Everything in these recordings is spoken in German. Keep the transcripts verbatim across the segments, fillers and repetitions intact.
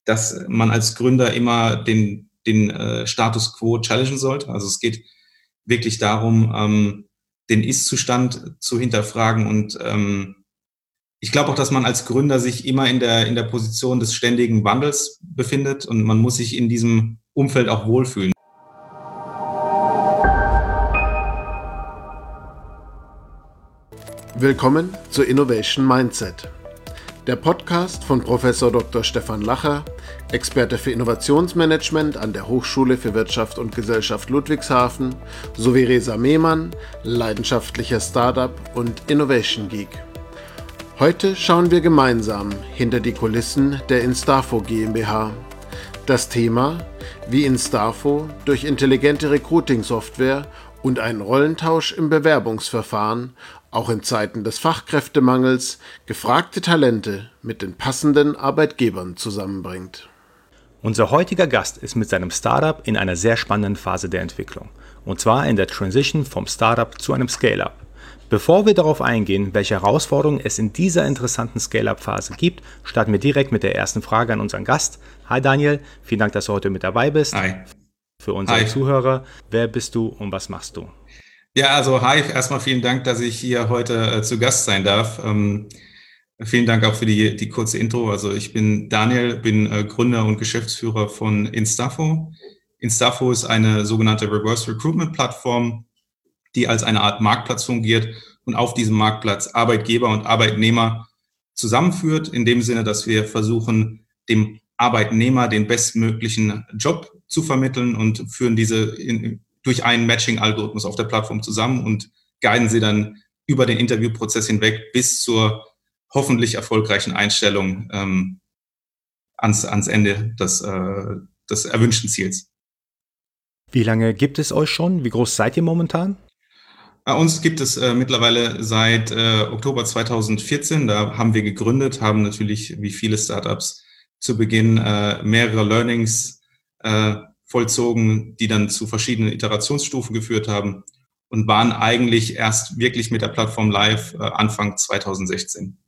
dass man als Gründer immer den, den äh, Status quo challengen sollte. Also es geht wirklich darum, ähm, den Ist-Zustand zu hinterfragen. Und ähm, ich glaube auch, dass man als Gründer sich immer in der, in der Position des ständigen Wandels befindet und man muss sich in diesem Umfeld auch wohlfühlen. Willkommen zu Innovation Mindset, der Podcast von Professor Doktor Stefan Lacher, Experte für Innovationsmanagement an der Hochschule für Wirtschaft und Gesellschaft Ludwigshafen, sowie Reza Mehmann, leidenschaftlicher Startup- und Innovation Geek. Heute schauen wir gemeinsam hinter die Kulissen der Instafo GmbH. Das Thema, wie Instafo durch intelligente Recruiting-Software und einen Rollentausch im Bewerbungsverfahren auch in Zeiten des Fachkräftemangels gefragte Talente mit den passenden Arbeitgebern zusammenbringt. Unser heutiger Gast ist mit seinem Startup in einer sehr spannenden Phase der Entwicklung, und zwar in der Transition vom Startup zu einem Scale-Up. Bevor wir darauf eingehen, welche Herausforderungen es in dieser interessanten Scale-Up-Phase gibt, starten wir direkt mit der ersten Frage an unseren Gast. Hi Daniel, vielen Dank, dass du heute mit dabei bist. Hi. Für unsere Hi. Zuhörer, wer bist du und was machst du? Ja, also hi, erstmal vielen Dank, dass ich hier heute äh, zu Gast sein darf. Ähm, vielen Dank auch für die, die kurze Intro. Also ich bin Daniel, bin äh, Gründer und Geschäftsführer von Instafo. Instafo ist eine sogenannte Reverse Recruitment Plattform, die als eine Art Marktplatz fungiert und auf diesem Marktplatz Arbeitgeber und Arbeitnehmer zusammenführt, in dem Sinne, dass wir versuchen, dem Arbeitnehmer den bestmöglichen Job zu vermitteln und führen diese in, durch einen Matching-Algorithmus auf der Plattform zusammen und guiden sie dann über den Interviewprozess hinweg bis zur hoffentlich erfolgreichen Einstellung ähm, ans, ans Ende des, äh, des erwünschten Ziels. Wie lange gibt es euch schon? Wie groß seid ihr momentan? Bei uns gibt es äh, mittlerweile seit äh, Oktober zweitausendvierzehn. Da haben wir gegründet, haben natürlich wie viele Startups zu Beginn äh, mehrere Learnings äh, vollzogen, die dann zu verschiedenen Iterationsstufen geführt haben und waren eigentlich erst wirklich mit der Plattform live äh, Anfang zweitausendsechzehn.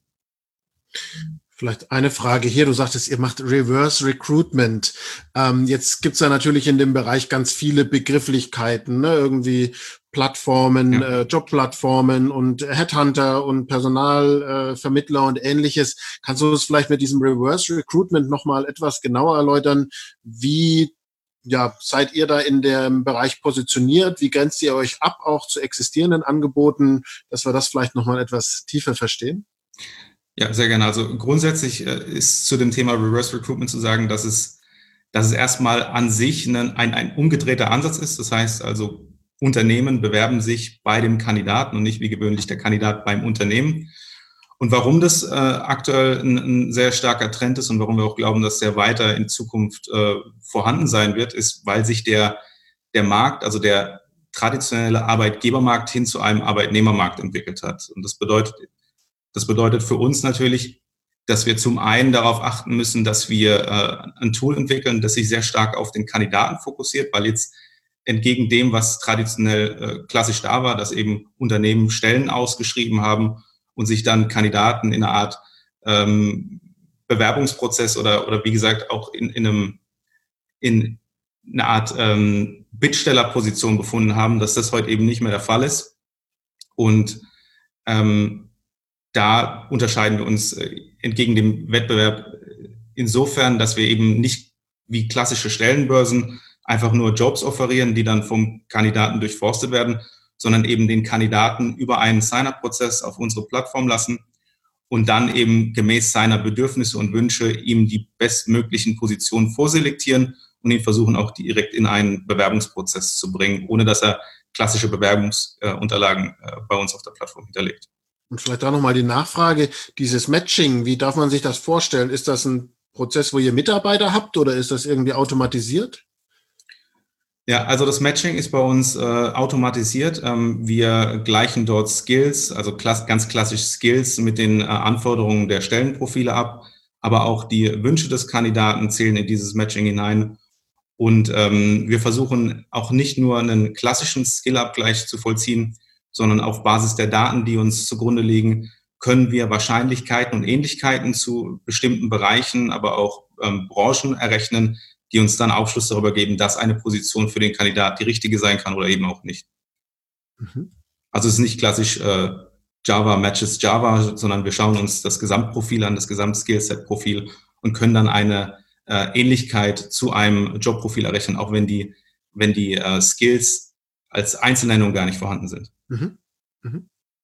Vielleicht eine Frage hier. Du sagtest, ihr macht Reverse Recruitment. Ähm, jetzt gibt's ja natürlich in dem Bereich ganz viele Begrifflichkeiten, ne? Irgendwie Plattformen, ja. äh, Jobplattformen und Headhunter und Personalvermittler äh, und Ähnliches. Kannst du das vielleicht mit diesem Reverse Recruitment nochmal etwas genauer erläutern? Wie ja, seid ihr da in dem Bereich positioniert? Wie grenzt ihr euch ab, auch zu existierenden Angeboten, dass wir das vielleicht nochmal etwas tiefer verstehen? Ja, sehr gerne. Also grundsätzlich äh, ist zu dem Thema Reverse Recruitment zu sagen, dass es, dass es erstmal an sich ein, ein, ein umgedrehter Ansatz ist. Das heißt also, Unternehmen bewerben sich bei dem Kandidaten und nicht wie gewöhnlich der Kandidat beim Unternehmen. Und warum das äh, aktuell ein, ein sehr starker Trend ist und warum wir auch glauben, dass der weiter in Zukunft äh, vorhanden sein wird, ist, weil sich der, der Markt, also der traditionelle Arbeitgebermarkt hin zu einem Arbeitnehmermarkt entwickelt hat. Und das bedeutet, das bedeutet für uns natürlich, dass wir zum einen darauf achten müssen, dass wir äh, ein Tool entwickeln, das sich sehr stark auf den Kandidaten fokussiert, weil jetzt entgegen dem, was traditionell äh, klassisch da war, dass eben Unternehmen Stellen ausgeschrieben haben und sich dann Kandidaten in einer Art ähm, Bewerbungsprozess oder oder wie gesagt auch in, in einem in einer Art ähm, Bittstellerposition befunden haben, dass das heute eben nicht mehr der Fall ist. Und ähm, da unterscheiden wir uns äh, entgegen dem Wettbewerb insofern, dass wir eben nicht wie klassische Stellenbörsen einfach nur Jobs offerieren, die dann vom Kandidaten durchforstet werden, sondern eben den Kandidaten über einen Sign-up-Prozess auf unsere Plattform lassen und dann eben gemäß seiner Bedürfnisse und Wünsche ihm die bestmöglichen Positionen vorselektieren und ihn versuchen auch direkt in einen Bewerbungsprozess zu bringen, ohne dass er klassische Bewerbungsunterlagen äh, bei uns auf der Plattform hinterlegt. Und vielleicht da nochmal die Nachfrage, dieses Matching, wie darf man sich das vorstellen? Ist das ein Prozess, wo ihr Mitarbeiter habt oder ist das irgendwie automatisiert? Ja, also das Matching ist bei uns äh, automatisiert. Ähm, wir gleichen dort Skills, also klass- ganz klassisch Skills mit den äh, Anforderungen der Stellenprofile ab, aber auch die Wünsche des Kandidaten zählen in dieses Matching hinein. Und ähm, wir versuchen auch nicht nur einen klassischen Skill-Abgleich zu vollziehen, sondern auf Basis der Daten, die uns zugrunde liegen, können wir Wahrscheinlichkeiten und Ähnlichkeiten zu bestimmten Bereichen, aber auch ähm, Branchen errechnen, die uns dann Aufschluss darüber geben, dass eine Position für den Kandidat die richtige sein kann oder eben auch nicht. Mhm. Also es ist nicht klassisch äh, Java matches Java, sondern wir schauen uns das Gesamtprofil an, das Gesamt-Skillset-Profil und können dann eine äh, Ähnlichkeit zu einem Jobprofil errechnen, auch wenn die, wenn die äh, Skills als Einzelnennung gar nicht vorhanden sind. Mhm. Mhm.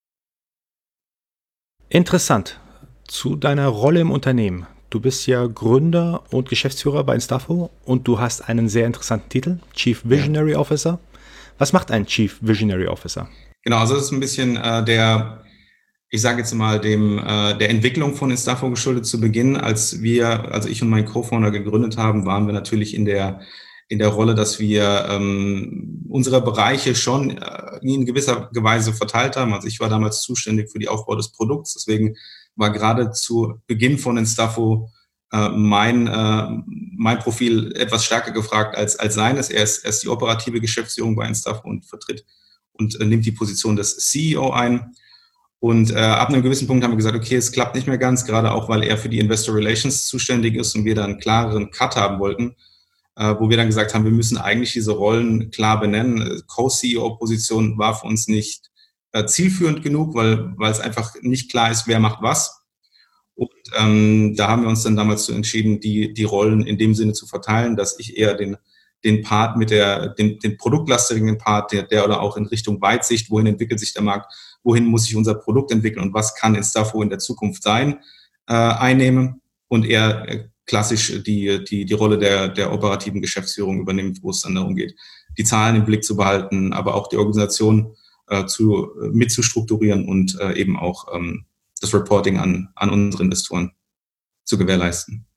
Interessant. Zu deiner Rolle im Unternehmen. Du bist ja Gründer und Geschäftsführer bei Instafo und du hast einen sehr interessanten Titel, Chief Visionary ja. Officer. Was macht ein Chief Visionary Officer? Genau, also das ist ein bisschen äh, der, ich sage jetzt mal, dem äh, der Entwicklung von Instafo geschuldet zu Beginn. Als wir, also ich und mein Co-Founder gegründet haben, waren wir natürlich in der in der Rolle, dass wir ähm, unsere Bereiche schon äh, in gewisser Weise verteilt haben. Also ich war damals zuständig für die Aufbau des Produkts, deswegen war gerade zu Beginn von Instafo äh, mein äh, mein Profil etwas stärker gefragt als als seines. Er ist, er ist die operative Geschäftsführung bei Instafo und vertritt und äh, nimmt die Position des C E O ein. Und äh, ab einem gewissen Punkt haben wir gesagt, okay, es klappt nicht mehr ganz, gerade auch, weil er für die Investor Relations zuständig ist und wir da einen klareren Cut haben wollten, äh, wo wir dann gesagt haben, wir müssen eigentlich diese Rollen klar benennen. Co-C E O-Position war für uns nicht äh, zielführend genug, weil weil es einfach nicht klar ist, wer macht was. Und ähm, da haben wir uns dann damals so entschieden, die die Rollen in dem Sinne zu verteilen, dass ich eher den den Part mit der, den, den produktlastigen Part, der, der oder auch in Richtung Weitsicht, wohin entwickelt sich der Markt, wohin muss sich unser Produkt entwickeln und was kann Instafo in der Zukunft sein, äh, einnehmen und eher äh, klassisch die, die, die Rolle der, der operativen Geschäftsführung übernimmt, wo es dann darum geht, die Zahlen im Blick zu behalten, aber auch die Organisation äh, zu, äh, mitzustrukturieren und äh, eben auch ähm, das Reporting an, an unsere Investoren zu gewährleisten.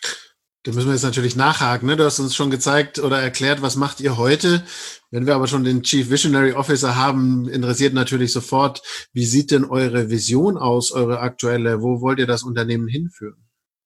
Da müssen wir jetzt natürlich nachhaken. Ne? Du hast uns schon gezeigt oder erklärt, was macht ihr heute. Wenn wir aber schon den Chief Visionary Officer haben, interessiert natürlich sofort, wie sieht denn eure Vision aus, eure aktuelle? Wo wollt ihr das Unternehmen hinführen?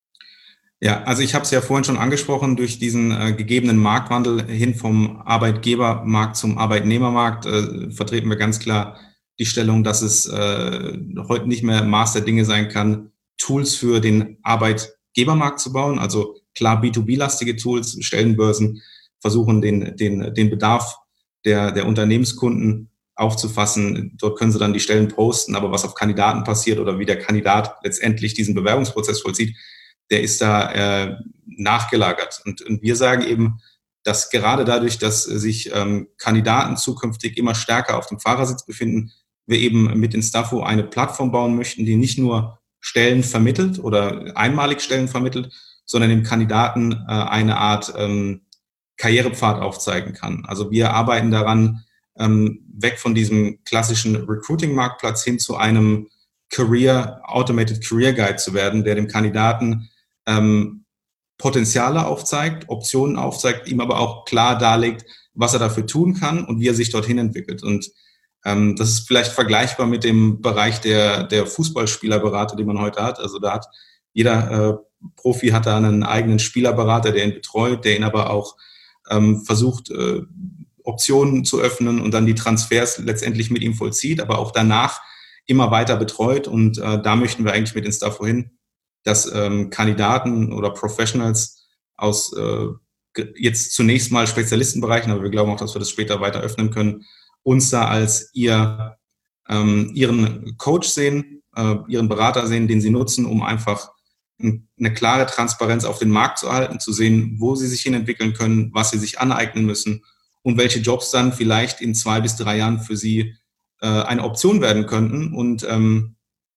Ja, also ich habe es ja vorhin schon angesprochen, durch diesen äh, gegebenen Marktwandel hin vom Arbeitgebermarkt zum Arbeitnehmermarkt äh, vertreten wir ganz klar die Stellung, dass es äh, heute nicht mehr Maß der Dinge sein kann, Tools für den Arbeitgebermarkt zu bauen, also klar B zwei B-lastige Tools, Stellenbörsen versuchen den, den, den Bedarf der, der Unternehmenskunden aufzufassen. Dort können sie dann die Stellen posten, aber was auf Kandidaten passiert oder wie der Kandidat letztendlich diesen Bewerbungsprozess vollzieht, der ist da äh, nachgelagert. Und, und wir sagen eben, dass gerade dadurch, dass sich ähm, Kandidaten zukünftig immer stärker auf dem Fahrersitz befinden, wir eben mit Instafo eine Plattform bauen möchten, die nicht nur Stellen vermittelt oder einmalig Stellen vermittelt, sondern dem Kandidaten äh, eine Art ähm, Karrierepfad aufzeigen kann. Also wir arbeiten daran, ähm, weg von diesem klassischen Recruiting-Marktplatz hin zu einem Career, Automated Career Guide zu werden, der dem Kandidaten ähm, Potenziale aufzeigt, Optionen aufzeigt, ihm aber auch klar darlegt, was er dafür tun kann und wie er sich dorthin entwickelt. Und ähm, das ist vielleicht vergleichbar mit dem Bereich der, der Fußballspielerberater, die man heute hat. Also da hat jeder äh, Profi hat da einen eigenen Spielerberater, der ihn betreut, der ihn aber auch ähm, versucht, äh, Optionen zu öffnen und dann die Transfers letztendlich mit ihm vollzieht, aber auch danach immer weiter betreut. Und äh, da möchten wir eigentlich mit Instafo hin, dass ähm, Kandidaten oder Professionals aus äh, jetzt zunächst mal Spezialistenbereichen, aber wir glauben auch, dass wir das später weiter öffnen können, uns da als ihr ähm, ihren Coach sehen, äh, ihren Berater sehen, den sie nutzen, um einfach eine klare Transparenz auf den Markt zu erhalten, zu sehen, wo sie sich hin entwickeln können, was sie sich aneignen müssen und welche Jobs dann vielleicht in zwei bis drei Jahren für sie äh, eine Option werden könnten und ähm,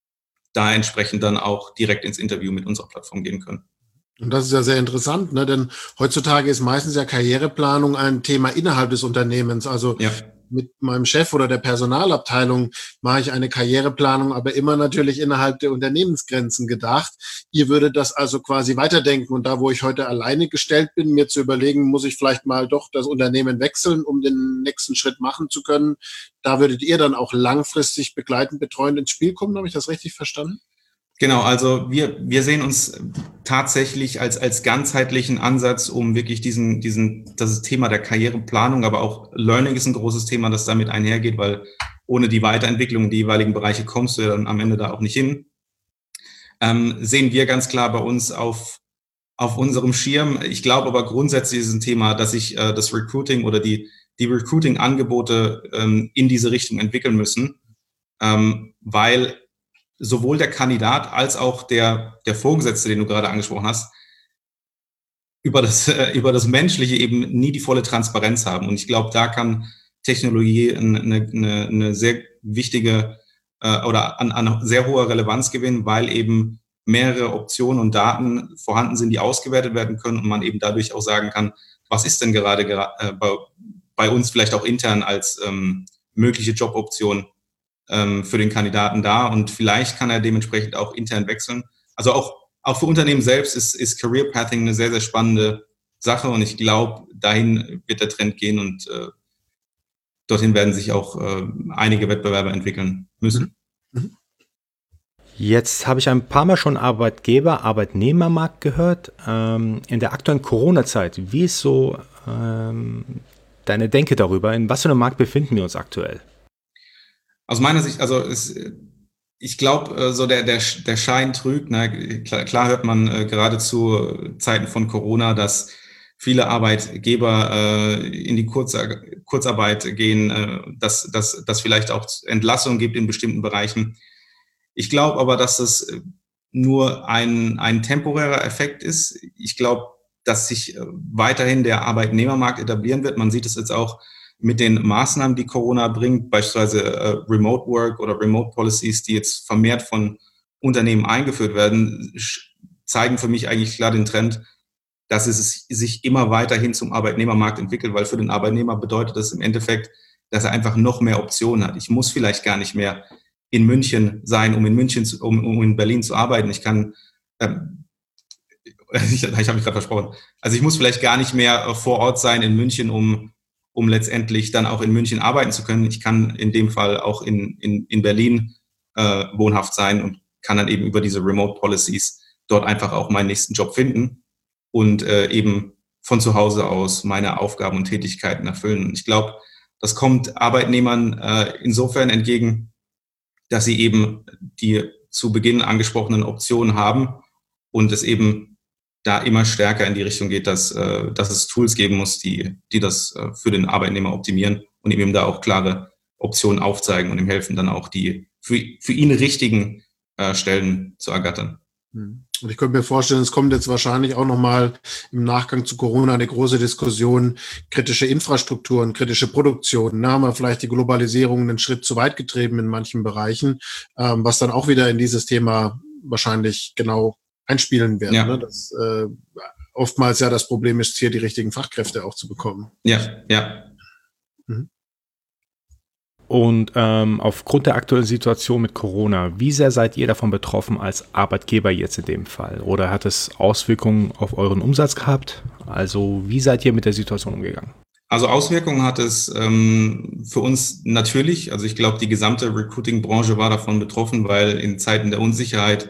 da entsprechend dann auch direkt ins Interview mit unserer Plattform gehen können. Und das ist ja sehr interessant, ne? Denn heutzutage ist meistens ja Karriereplanung ein Thema innerhalb des Unternehmens. Also ja. Mit meinem Chef oder der Personalabteilung mache ich eine Karriereplanung, aber immer natürlich innerhalb der Unternehmensgrenzen gedacht. Ihr würdet das also quasi weiterdenken und da, wo ich heute alleine gestellt bin, mir zu überlegen, muss ich vielleicht mal doch das Unternehmen wechseln, um den nächsten Schritt machen zu können. Da würdet ihr dann auch langfristig begleitend, betreuend ins Spiel kommen. Habe ich das richtig verstanden? Genau, also wir, wir sehen uns tatsächlich als, als ganzheitlichen Ansatz, um wirklich diesen, diesen, das Thema der Karriereplanung, aber auch Learning ist ein großes Thema, das damit einhergeht, weil ohne die Weiterentwicklung in die jeweiligen Bereiche kommst du ja dann am Ende da auch nicht hin. Ähm, sehen wir ganz klar bei uns auf auf unserem Schirm. Ich glaube aber grundsätzlich ist es ein Thema, dass sich äh, das Recruiting oder die, die Recruiting-Angebote ähm, in diese Richtung entwickeln müssen, ähm, weil sowohl der Kandidat als auch der, der Vorgesetzte, den du gerade angesprochen hast, über das, äh, über das Menschliche eben nie die volle Transparenz haben. Und ich glaube, da kann Technologie eine, eine, eine sehr wichtige äh, oder an, an sehr hoher Relevanz gewinnen, weil eben mehrere Optionen und Daten vorhanden sind, die ausgewertet werden können und man eben dadurch auch sagen kann, was ist denn gerade äh, bei, bei uns vielleicht auch intern als ähm, mögliche Joboption ähm, für den Kandidaten da, und vielleicht kann er dementsprechend auch intern wechseln. Also auch, auch für Unternehmen selbst ist, ist Career Pathing eine sehr, sehr spannende Sache, und ich glaube, dahin wird der Trend gehen, und äh, dorthin werden sich auch äh, einige Wettbewerber entwickeln müssen. Mhm. Jetzt habe ich ein paar Mal schon Arbeitgeber-Arbeitnehmermarkt gehört. Ähm, in der aktuellen Corona-Zeit, wie ist so ähm, deine Denke darüber? In was für einem Markt befinden wir uns aktuell? Aus meiner Sicht, also es, ich glaube, so der, der, der Schein trügt. Ne? Klar, klar hört man äh, gerade zu Zeiten von Corona, dass viele Arbeitgeber äh, in die Kurz- Kurzarbeit gehen, äh, dass dass dass vielleicht auch Entlassungen gibt in bestimmten Bereichen. Ich glaube aber, dass das nur ein, ein temporärer Effekt ist. Ich glaube, dass sich weiterhin der Arbeitnehmermarkt etablieren wird. Man sieht es jetzt auch mit den Maßnahmen, die Corona bringt, beispielsweise äh, Remote Work oder Remote Policies, die jetzt vermehrt von Unternehmen eingeführt werden, zeigen für mich eigentlich klar den Trend, dass es sich immer weiterhin zum Arbeitnehmermarkt entwickelt, weil für den Arbeitnehmer bedeutet das im Endeffekt, dass er einfach noch mehr Optionen hat. Ich muss vielleicht gar nicht mehr in München sein, um in München, zu, um, um in Berlin zu arbeiten. Ich kann, ähm, ich, ich habe mich gerade versprochen. Also ich muss vielleicht gar nicht mehr vor Ort sein in München, um, um letztendlich dann auch in München arbeiten zu können. Ich kann in dem Fall auch in, in, in Berlin äh, wohnhaft sein und kann dann eben über diese Remote Policies dort einfach auch meinen nächsten Job finden und äh, eben von zu Hause aus meine Aufgaben und Tätigkeiten erfüllen. Und ich glaube, das kommt Arbeitnehmern äh, insofern entgegen, dass sie eben die zu Beginn angesprochenen Optionen haben und es eben da immer stärker in die Richtung geht, dass, äh, dass es Tools geben muss, die, die das äh, für den Arbeitnehmer optimieren und ihm eben da auch klare Optionen aufzeigen und ihm helfen, dann auch die für, für ihn richtigen äh, Stellen zu ergattern. Und ich könnte mir vorstellen, es kommt jetzt wahrscheinlich auch nochmal im Nachgang zu Corona eine große Diskussion, kritische Infrastrukturen, kritische Produktion. Da haben wir vielleicht die Globalisierung einen Schritt zu weit getrieben in manchen Bereichen, ähm, was dann auch wieder in dieses Thema wahrscheinlich genau einspielen wird. Ja. Ne? Dass äh, oftmals ja das Problem ist, hier die richtigen Fachkräfte auch zu bekommen. Ja, ja. Mhm. Und ähm, aufgrund der aktuellen Situation mit Corona, wie sehr seid ihr davon betroffen als Arbeitgeber jetzt in dem Fall? Oder hat es Auswirkungen auf euren Umsatz gehabt? Also wie seid ihr mit der Situation umgegangen? Also Auswirkungen hat es ähm, für uns natürlich. Also ich glaube, die gesamte Recruiting-Branche war davon betroffen, weil in Zeiten der Unsicherheit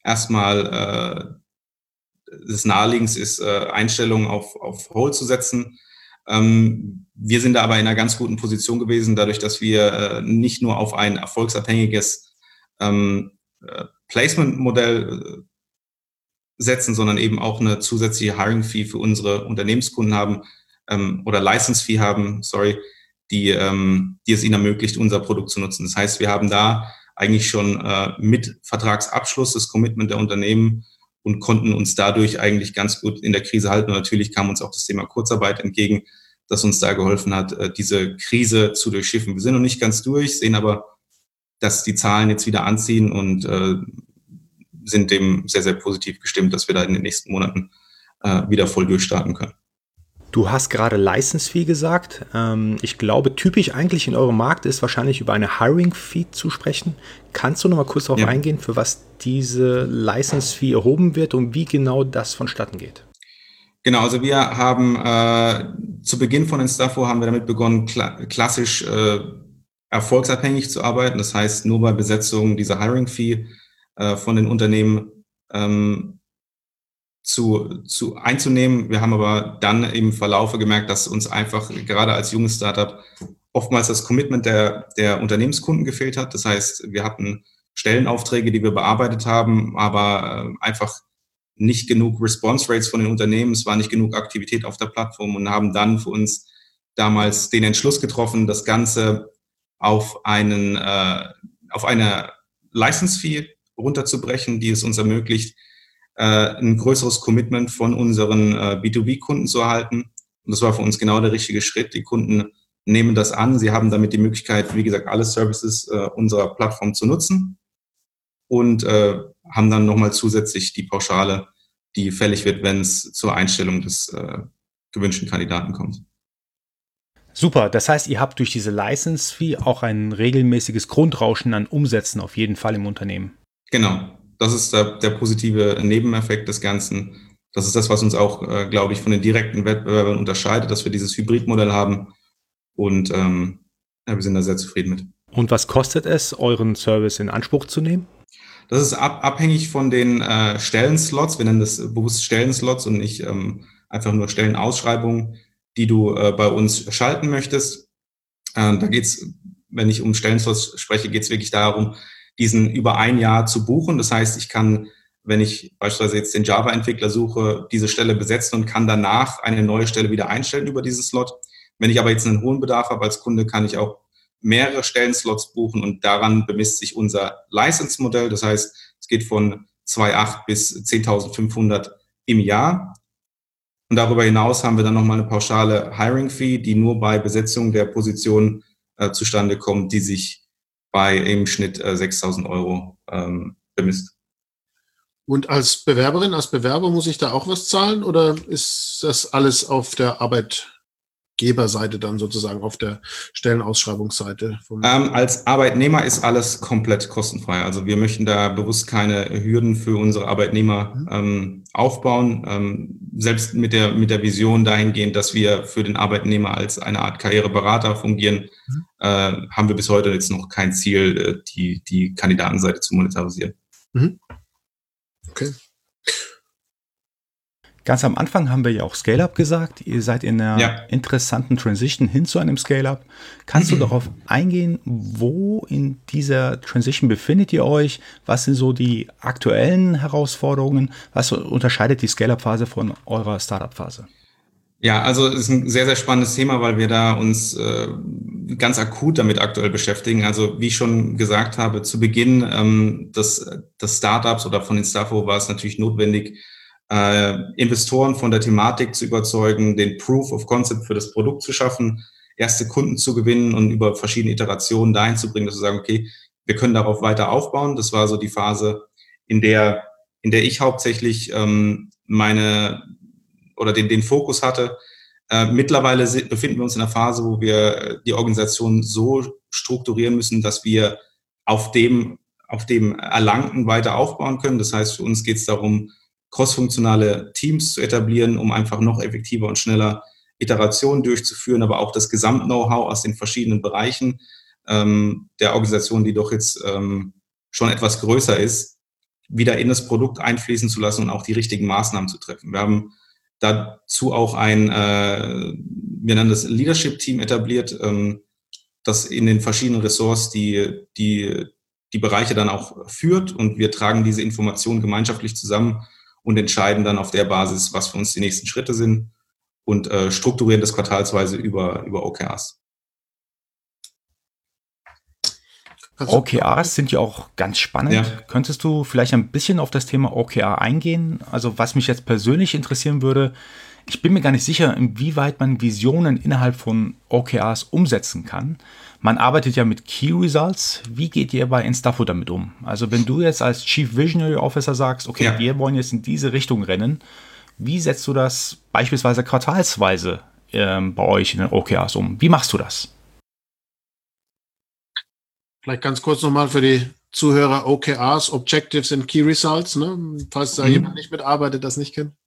erstmal äh, des Naheliegens ist, äh, Einstellungen auf, auf Hold zu setzen. Ähm, wir sind da aber in einer ganz guten Position gewesen, dadurch, dass wir äh, nicht nur auf ein erfolgsabhängiges ähm, äh, Placement-Modell äh, setzen, sondern eben auch eine zusätzliche Hiring-Fee für unsere Unternehmenskunden haben ähm, oder License-Fee haben, sorry, die, ähm, die es ihnen ermöglicht, unser Produkt zu nutzen. Das heißt, wir haben da eigentlich schon äh, mit Vertragsabschluss das Commitment der Unternehmen und konnten uns dadurch eigentlich ganz gut in der Krise halten. Und natürlich kam uns auch das Thema Kurzarbeit entgegen, das uns da geholfen hat, diese Krise zu durchschiffen. Wir sind noch nicht ganz durch, sehen aber, dass die Zahlen jetzt wieder anziehen und äh, sind dem sehr, sehr positiv gestimmt, dass wir da in den nächsten Monaten äh, wieder voll durchstarten können. Du hast gerade License-Fee gesagt. Ähm, ich glaube, typisch eigentlich in eurem Markt ist wahrscheinlich über eine Hiring-Fee zu sprechen. Kannst du noch mal kurz darauf ja. eingehen, für was diese License-Fee erhoben wird und wie genau das vonstatten geht? Genau, also wir haben äh, zu Beginn von Instafo haben wir damit begonnen, kla- klassisch äh, erfolgsabhängig zu arbeiten. Das heißt, nur bei Besetzung dieser Hiring-Fee äh, von den Unternehmen ähm, zu, zu einzunehmen. Wir haben aber dann im Verlaufe gemerkt, dass uns einfach gerade als junges Startup oftmals das Commitment der, der Unternehmenskunden gefehlt hat. Das heißt, wir hatten Stellenaufträge, die wir bearbeitet haben, aber äh, einfach nicht genug Response Rates von den Unternehmen, es war nicht genug Aktivität auf der Plattform und haben dann für uns damals den Entschluss getroffen, das Ganze auf einen, äh, auf eine License Fee runterzubrechen, die es uns ermöglicht, äh, ein größeres Commitment von unseren äh, B zwei B-Kunden zu erhalten. Und das war für uns genau der richtige Schritt. Die Kunden nehmen das an. Sie haben damit die Möglichkeit, wie gesagt, alle Services äh, unserer Plattform zu nutzen und äh, haben dann nochmal zusätzlich die Pauschale, die fällig wird, wenn es zur Einstellung des äh, gewünschten Kandidaten kommt. Super, das heißt, ihr habt durch diese License-Fee auch ein regelmäßiges Grundrauschen an Umsätzen auf jeden Fall im Unternehmen. Genau, das ist der, der positive Nebeneffekt des Ganzen. Das ist das, was uns auch, äh, glaube ich, von den direkten Wettbewerbern unterscheidet, dass wir dieses Hybridmodell haben und ähm, ja, wir sind da sehr zufrieden mit. Und was kostet es, euren Service in Anspruch zu nehmen? Das ist ab, abhängig von den äh, Stellenslots. Wir nennen das bewusst Stellenslots und nicht ähm, einfach nur Stellenausschreibungen, die du äh, bei uns schalten möchtest. Äh, da geht's, wenn ich um Stellenslots spreche, geht es wirklich darum, diesen über ein Jahr zu buchen. Das heißt, ich kann, wenn ich beispielsweise jetzt den Java-Entwickler suche, diese Stelle besetzen und kann danach eine neue Stelle wieder einstellen über diesen Slot. Wenn ich aber jetzt einen hohen Bedarf habe als Kunde, kann ich auch mehrere Stellenslots buchen und daran bemisst sich unser License-Modell. Das heißt, es geht von zwei Komma acht bis zehntausendfünfhundert im Jahr. Und darüber hinaus haben wir dann nochmal eine pauschale Hiring-Fee, die nur bei Besetzung der Position äh, zustande kommt, die sich bei im Schnitt äh, sechstausend Euro ähm, bemisst. Und als Bewerberin, als Bewerber muss ich da auch was zahlen oder ist das alles auf der Arbeitgeberseite dann sozusagen, auf der Stellenausschreibungsseite? Vom Ähm, als Arbeitnehmer ist alles komplett kostenfrei. Also wir möchten da bewusst keine Hürden für unsere Arbeitnehmer Mhm. ähm, aufbauen. Ähm, selbst mit der, mit der Vision dahingehend, dass wir für den Arbeitnehmer als eine Art Karriereberater fungieren, Mhm. äh, haben wir bis heute jetzt noch kein Ziel, äh, die, die Kandidatenseite zu monetarisieren. Mhm. Okay. Ganz am Anfang haben wir ja auch Scale-Up gesagt. Ihr seid in einer Ja. interessanten Transition hin zu einem Scale-Up. Kannst du darauf eingehen, wo in dieser Transition befindet ihr euch? Was sind so die aktuellen Herausforderungen? Was unterscheidet die Scale-Up-Phase von eurer Startup-Phase? Ja, also es ist ein sehr, sehr spannendes Thema, weil wir da uns äh, ganz akut damit aktuell beschäftigen. Also wie ich schon gesagt habe, zu Beginn ähm, des, des Startups oder von Instafo war es natürlich notwendig, äh, Investoren von der Thematik zu überzeugen, den Proof of Concept für das Produkt zu schaffen, erste Kunden zu gewinnen und über verschiedene Iterationen dahin zu bringen, dass wir sagen, okay, wir können darauf weiter aufbauen. Das war so die Phase, in der, in der ich hauptsächlich ähm, meine oder den, den Fokus hatte. Äh, mittlerweile sind, befinden wir uns in einer Phase, wo wir die Organisation so strukturieren müssen, dass wir auf dem, auf dem Erlangten weiter aufbauen können. Das heißt, für uns geht es darum, crossfunktionale Teams zu etablieren, um einfach noch effektiver und schneller Iterationen durchzuführen, aber auch das Gesamt-Know-how aus den verschiedenen Bereichen ähm, der Organisation, die doch jetzt ähm, schon etwas größer ist, wieder in das Produkt einfließen zu lassen und auch die richtigen Maßnahmen zu treffen. Wir haben dazu auch ein, äh, wir nennen das Leadership-Team etabliert, ähm, das in den verschiedenen Ressorts die, die, die Bereiche dann auch führt und wir tragen diese Informationen gemeinschaftlich zusammen und entscheiden dann auf der Basis, was für uns die nächsten Schritte sind und äh, strukturieren das quartalsweise über, über O K Rs. O K Rs sind ja auch ganz spannend. Ja. Könntest du vielleicht ein bisschen auf das Thema O K R eingehen? Also was mich jetzt persönlich interessieren würde, ich bin mir gar nicht sicher, inwieweit man Visionen innerhalb von O K Rs umsetzen kann. Man arbeitet ja mit Key Results. Wie geht ihr bei Instafo damit um? Also wenn du jetzt als Chief Visionary Officer sagst, okay, Ja. wir wollen jetzt in diese Richtung rennen, wie setzt du das beispielsweise quartalsweise ähm, bei euch in den O K Rs um? Wie machst du das? Vielleicht ganz kurz nochmal für die Zuhörer, O K Rs, Objectives and Key Results, ne? Falls da Mhm. jemand nicht mitarbeitet, das nicht kennt.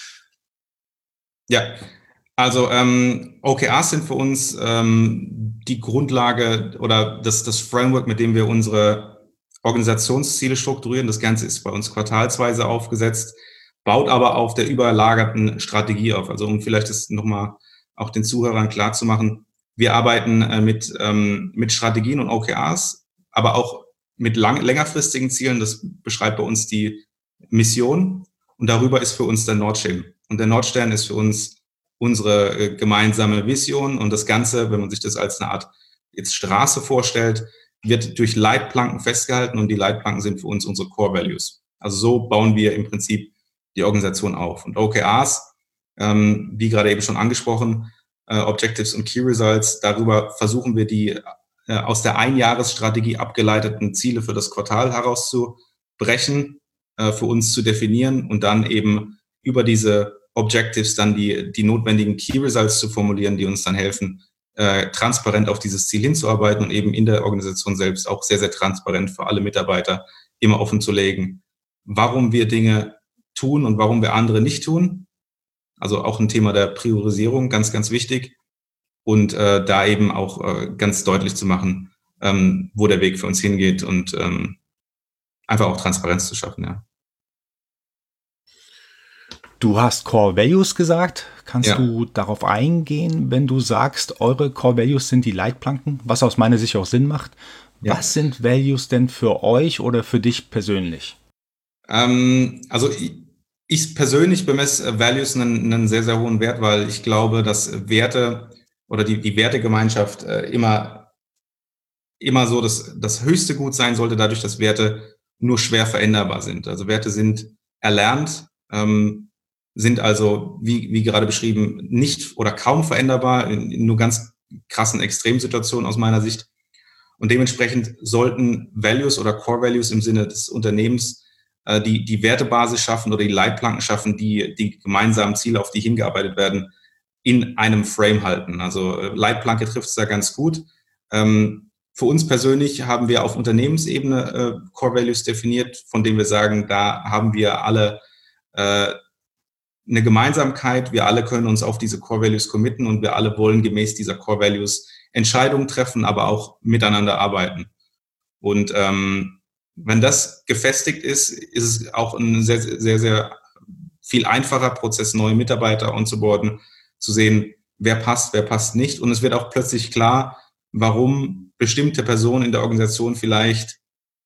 Ja, also ähm, O K Rs sind für uns ähm, die Grundlage oder das, das Framework, mit dem wir unsere Organisationsziele strukturieren. Das Ganze ist bei uns quartalsweise aufgesetzt, baut aber auf der überlagerten Strategie auf. Also um vielleicht das nochmal auch den Zuhörern klar zu machen, wir arbeiten äh, mit, ähm, mit Strategien und O K Rs, aber auch mit lang, längerfristigen Zielen. Das beschreibt bei uns die Mission. Und darüber ist für uns der Nordstern. Und der Nordstern ist für uns unsere äh, gemeinsame Vision. Und das Ganze, wenn man sich das als eine Art jetzt Straße vorstellt, wird durch Leitplanken festgehalten. Und die Leitplanken sind für uns unsere Core Values. Also so bauen wir im Prinzip die Organisation auf. Und O K Rs, ähm, wie gerade eben schon angesprochen, äh, Objectives und Key Results, darüber versuchen wir die äh, aus der Einjahresstrategie abgeleiteten Ziele für das Quartal herauszubrechen, äh, für uns zu definieren und dann eben über diese Objectives dann die, die notwendigen Key Results zu formulieren, die uns dann helfen, äh, transparent auf dieses Ziel hinzuarbeiten und eben in der Organisation selbst auch sehr, sehr transparent für alle Mitarbeiter immer offen zu legen, warum wir Dinge tun und warum wir andere nicht tun. Also auch ein Thema der Priorisierung, ganz, ganz wichtig. Und äh, da eben auch äh, ganz deutlich zu machen, ähm, wo der Weg für uns hingeht und ähm, einfach auch Transparenz zu schaffen, ja. Du hast Core Values gesagt. Kannst Ja. du darauf eingehen, wenn du sagst, eure Core Values sind die Leitplanken, was aus meiner Sicht auch Sinn macht? Ja. Was sind Values denn für euch oder für dich persönlich? Ähm, also ich, ich persönlich bemesse Values einen, einen sehr, sehr hohen Wert, weil ich glaube, dass Werte oder die, die Wertegemeinschaft äh, immer, immer so das, das höchste Gut sein sollte, dadurch, dass Werte nur schwer veränderbar sind. Also Werte sind erlernt, ähm, sind also, wie, wie gerade beschrieben, nicht oder kaum veränderbar, in, in nur ganz krassen Extremsituationen aus meiner Sicht. Und dementsprechend sollten Values oder Core Values im Sinne des Unternehmens äh, die, die Wertebasis schaffen oder die Leitplanken schaffen, die, die gemeinsamen Ziele, auf die hingearbeitet werden, in einem Frame halten. Also äh, Leitplanke trifft es da ganz gut. Ähm, für uns persönlich haben wir auf Unternehmensebene äh, Core Values definiert, von denen wir sagen, da haben wir alle äh, eine Gemeinsamkeit. Wir alle können uns auf diese Core Values committen und wir alle wollen gemäß dieser Core Values Entscheidungen treffen, aber auch miteinander arbeiten. Und ähm, wenn das gefestigt ist, ist es auch ein sehr, sehr, sehr viel einfacher Prozess, neue Mitarbeiter onzuboarden, zu sehen, wer passt, wer passt nicht. Und es wird auch plötzlich klar, warum bestimmte Personen in der Organisation vielleicht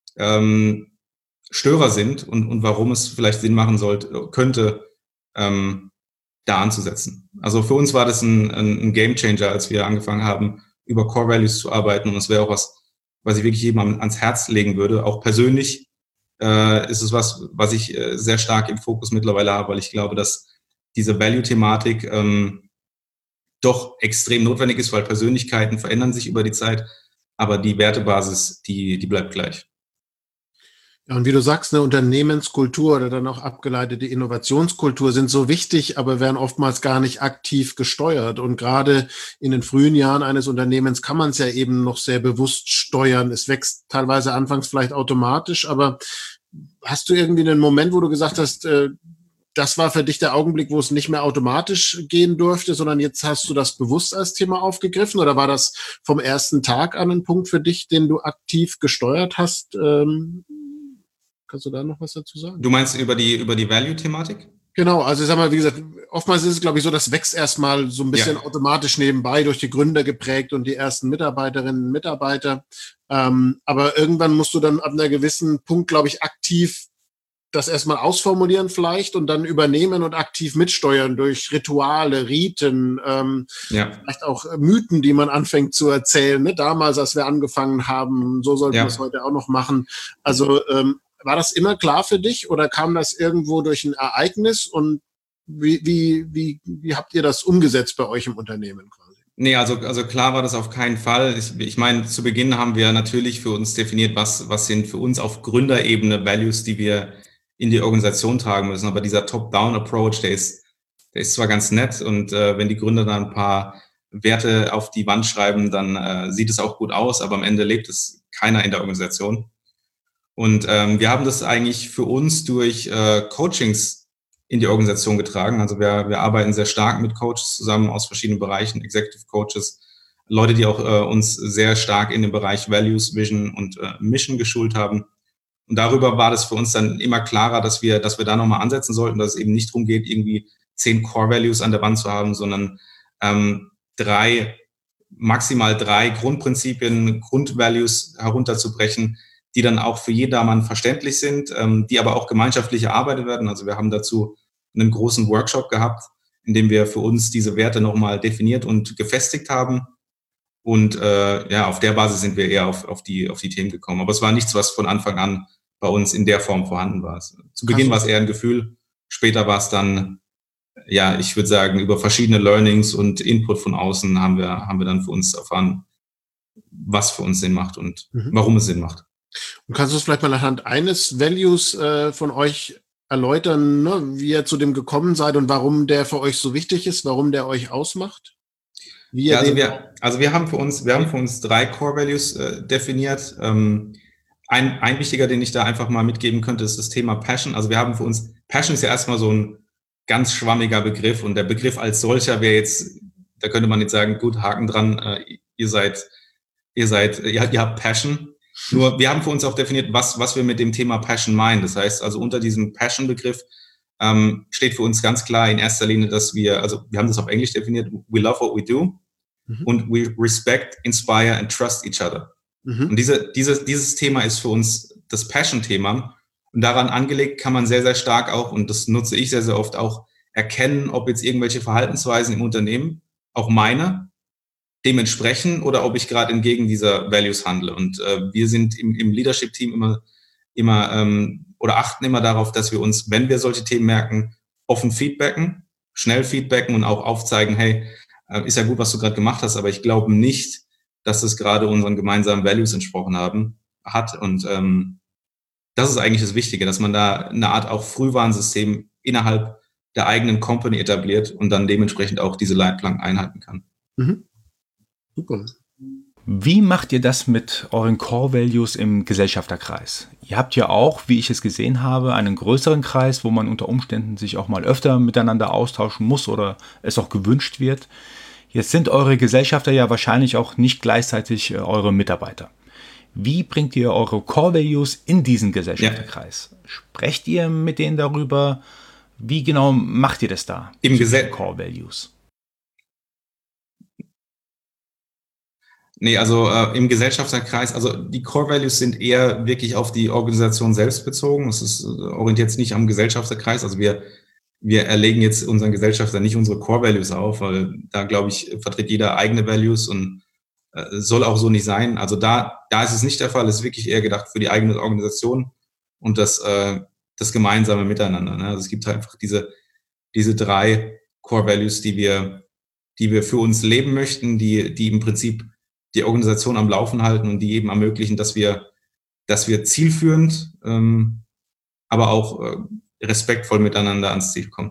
ähm, Störer sind und, und warum es vielleicht Sinn machen sollte, könnte, ähm, da anzusetzen. Also für uns war das ein, ein, ein Gamechanger, als wir angefangen haben, über Core Values zu arbeiten. Und das wäre auch was, was ich wirklich jedem ans Herz legen würde. Auch persönlich äh, ist es was, was ich äh, sehr stark im Fokus mittlerweile habe, weil ich glaube, dass diese Value-Thematik ähm, doch extrem notwendig ist, weil Persönlichkeiten verändern sich über die Zeit, aber die Wertebasis, die, die bleibt gleich. Ja, und wie du sagst, eine Unternehmenskultur oder dann auch abgeleitete Innovationskultur sind so wichtig, aber werden oftmals gar nicht aktiv gesteuert. Und gerade in den frühen Jahren eines Unternehmens kann man es ja eben noch sehr bewusst steuern. Es wächst teilweise anfangs vielleicht automatisch, aber hast du irgendwie einen Moment, wo du gesagt hast, äh, das war für dich der Augenblick, wo es nicht mehr automatisch gehen durfte, sondern jetzt hast du das bewusst als Thema aufgegriffen? Oder war das vom ersten Tag an ein Punkt für dich, den du aktiv gesteuert hast? Ähm, kannst du da noch was dazu sagen? Du meinst über die, über die Value-Thematik? Genau, also ich sag mal, wie gesagt, oftmals ist es, glaube ich, so, das wächst erstmal so ein bisschen ja. automatisch nebenbei durch die Gründer geprägt und die ersten Mitarbeiterinnen und Mitarbeiter. Ähm, aber irgendwann musst du dann ab einer gewissen Punkt, glaube ich, aktiv das erstmal ausformulieren vielleicht und dann übernehmen und aktiv mitsteuern durch Rituale, Riten, ähm, ja. vielleicht auch Mythen, die man anfängt zu erzählen. Ne? Damals, als wir angefangen haben, so sollten ja. wir es heute auch noch machen. Also ähm, war das immer klar für dich oder kam das irgendwo durch ein Ereignis und wie, wie, wie, wie habt ihr das umgesetzt bei euch im Unternehmen quasi? Nee, also, also klar war das auf keinen Fall. Ich, ich meine, zu Beginn haben wir natürlich für uns definiert, was, was sind für uns auf Gründerebene Values, die wir in die Organisation tragen müssen. Aber dieser Top-Down-Approach, der ist, der ist zwar ganz nett und äh, wenn die Gründer da ein paar Werte auf die Wand schreiben, dann äh, sieht es auch gut aus, aber am Ende lebt es keiner in der Organisation. Und ähm, wir haben das eigentlich für uns durch äh, Coachings in die Organisation getragen. Also wir, wir arbeiten sehr stark mit Coaches zusammen aus verschiedenen Bereichen, Executive Coaches, Leute, die auch äh, uns sehr stark in dem Bereich Values, Vision und äh, Mission geschult haben. Und darüber war das für uns dann immer klarer, dass wir, dass wir da nochmal ansetzen sollten, dass es eben nicht darum geht, irgendwie zehn Core Values an der Wand zu haben, sondern ähm, drei, maximal drei Grundprinzipien, Grundvalues herunterzubrechen, die dann auch für jedermann verständlich sind, ähm, die aber auch gemeinschaftlich erarbeitet werden. Also wir haben dazu einen großen Workshop gehabt, in dem wir für uns diese Werte nochmal definiert und gefestigt haben. Und äh, ja, auf der Basis sind wir eher auf, auf, die, auf die Themen gekommen. Aber es war nichts, was von Anfang an bei uns in der Form vorhanden war. Zu Beginn war es eher ein Gefühl, später war es dann, ja, ich würde sagen, über verschiedene Learnings und Input von außen haben wir, haben wir dann für uns erfahren, was für uns Sinn macht und mhm. warum es Sinn macht. Und kannst du es vielleicht mal anhand eines Values äh, von euch erläutern, ne, wie ihr zu dem gekommen seid und warum der für euch so wichtig ist, warum der euch ausmacht? Wie ihr ja, also, den wir, also wir haben für uns, wir haben für uns drei Core Values äh, definiert. Ähm, ein, ein wichtiger, den ich da einfach mal mitgeben könnte, ist das Thema Passion. Also wir haben für uns, Passion ist ja erstmal so ein ganz schwammiger Begriff und der Begriff als solcher wäre jetzt, da könnte man jetzt sagen, gut, Haken dran, äh, ihr seid, ihr seid, ihr, ihr habt Passion. Nur wir haben für uns auch definiert, was, was wir mit dem Thema Passion meinen. Das heißt, also unter diesem Passion-Begriff ähm, steht für uns ganz klar in erster Linie, dass wir, also wir haben das auf Englisch definiert, we love what we do mhm. und we respect, inspire and trust each other. Mhm. Und diese, diese, dieses Thema ist für uns das Passion-Thema. Und daran angelegt kann man sehr, sehr stark auch, und das nutze ich sehr, sehr oft auch, erkennen, ob jetzt irgendwelche Verhaltensweisen im Unternehmen, auch meine, dem entsprechen oder ob ich gerade entgegen dieser Values handle. Und äh, wir sind im, im Leadership-Team immer, immer ähm, oder achten immer darauf, dass wir uns, wenn wir solche Themen merken, offen feedbacken, schnell feedbacken und auch aufzeigen, hey, äh, ist ja gut, was du gerade gemacht hast, aber ich glaube nicht, dass das gerade unseren gemeinsamen Values entsprochen haben, hat. Und ähm, das ist eigentlich das Wichtige, dass man da eine Art auch Frühwarnsystem innerhalb der eigenen Company etabliert und dann dementsprechend auch diese Leitplanken einhalten kann. Mhm. Super. Wie macht ihr das mit euren Core Values im Gesellschafterkreis? Ihr habt ja auch, wie ich es gesehen habe, einen größeren Kreis, wo man unter Umständen sich auch mal öfter miteinander austauschen muss oder es auch gewünscht wird. Jetzt sind eure Gesellschafter ja wahrscheinlich auch nicht gleichzeitig eure Mitarbeiter. Wie bringt ihr eure Core Values in diesen Gesellschafterkreis? Ja. Sprecht ihr mit denen darüber? Wie genau macht ihr das da? Im Gesell- Core Values. Nee, also äh, im Gesellschafterkreis, also die Core Values sind eher wirklich auf die Organisation selbst bezogen. Es ist, äh, orientiert sich nicht am Gesellschafterkreis. Also wir, wir erlegen jetzt unseren Gesellschaftern nicht unsere Core Values auf, weil da, glaube ich, vertritt jeder eigene Values und äh, soll auch so nicht sein. Also da, da ist es nicht der Fall. Es ist wirklich eher gedacht für die eigene Organisation und das, äh, das gemeinsame Miteinander. Ne? Also es gibt einfach diese, diese drei Core Values, die wir, die wir für uns leben möchten, die, die im Prinzip die Organisation am Laufen halten und die eben ermöglichen, dass wir, dass wir zielführend, ähm, aber auch äh, respektvoll miteinander ans Ziel kommen.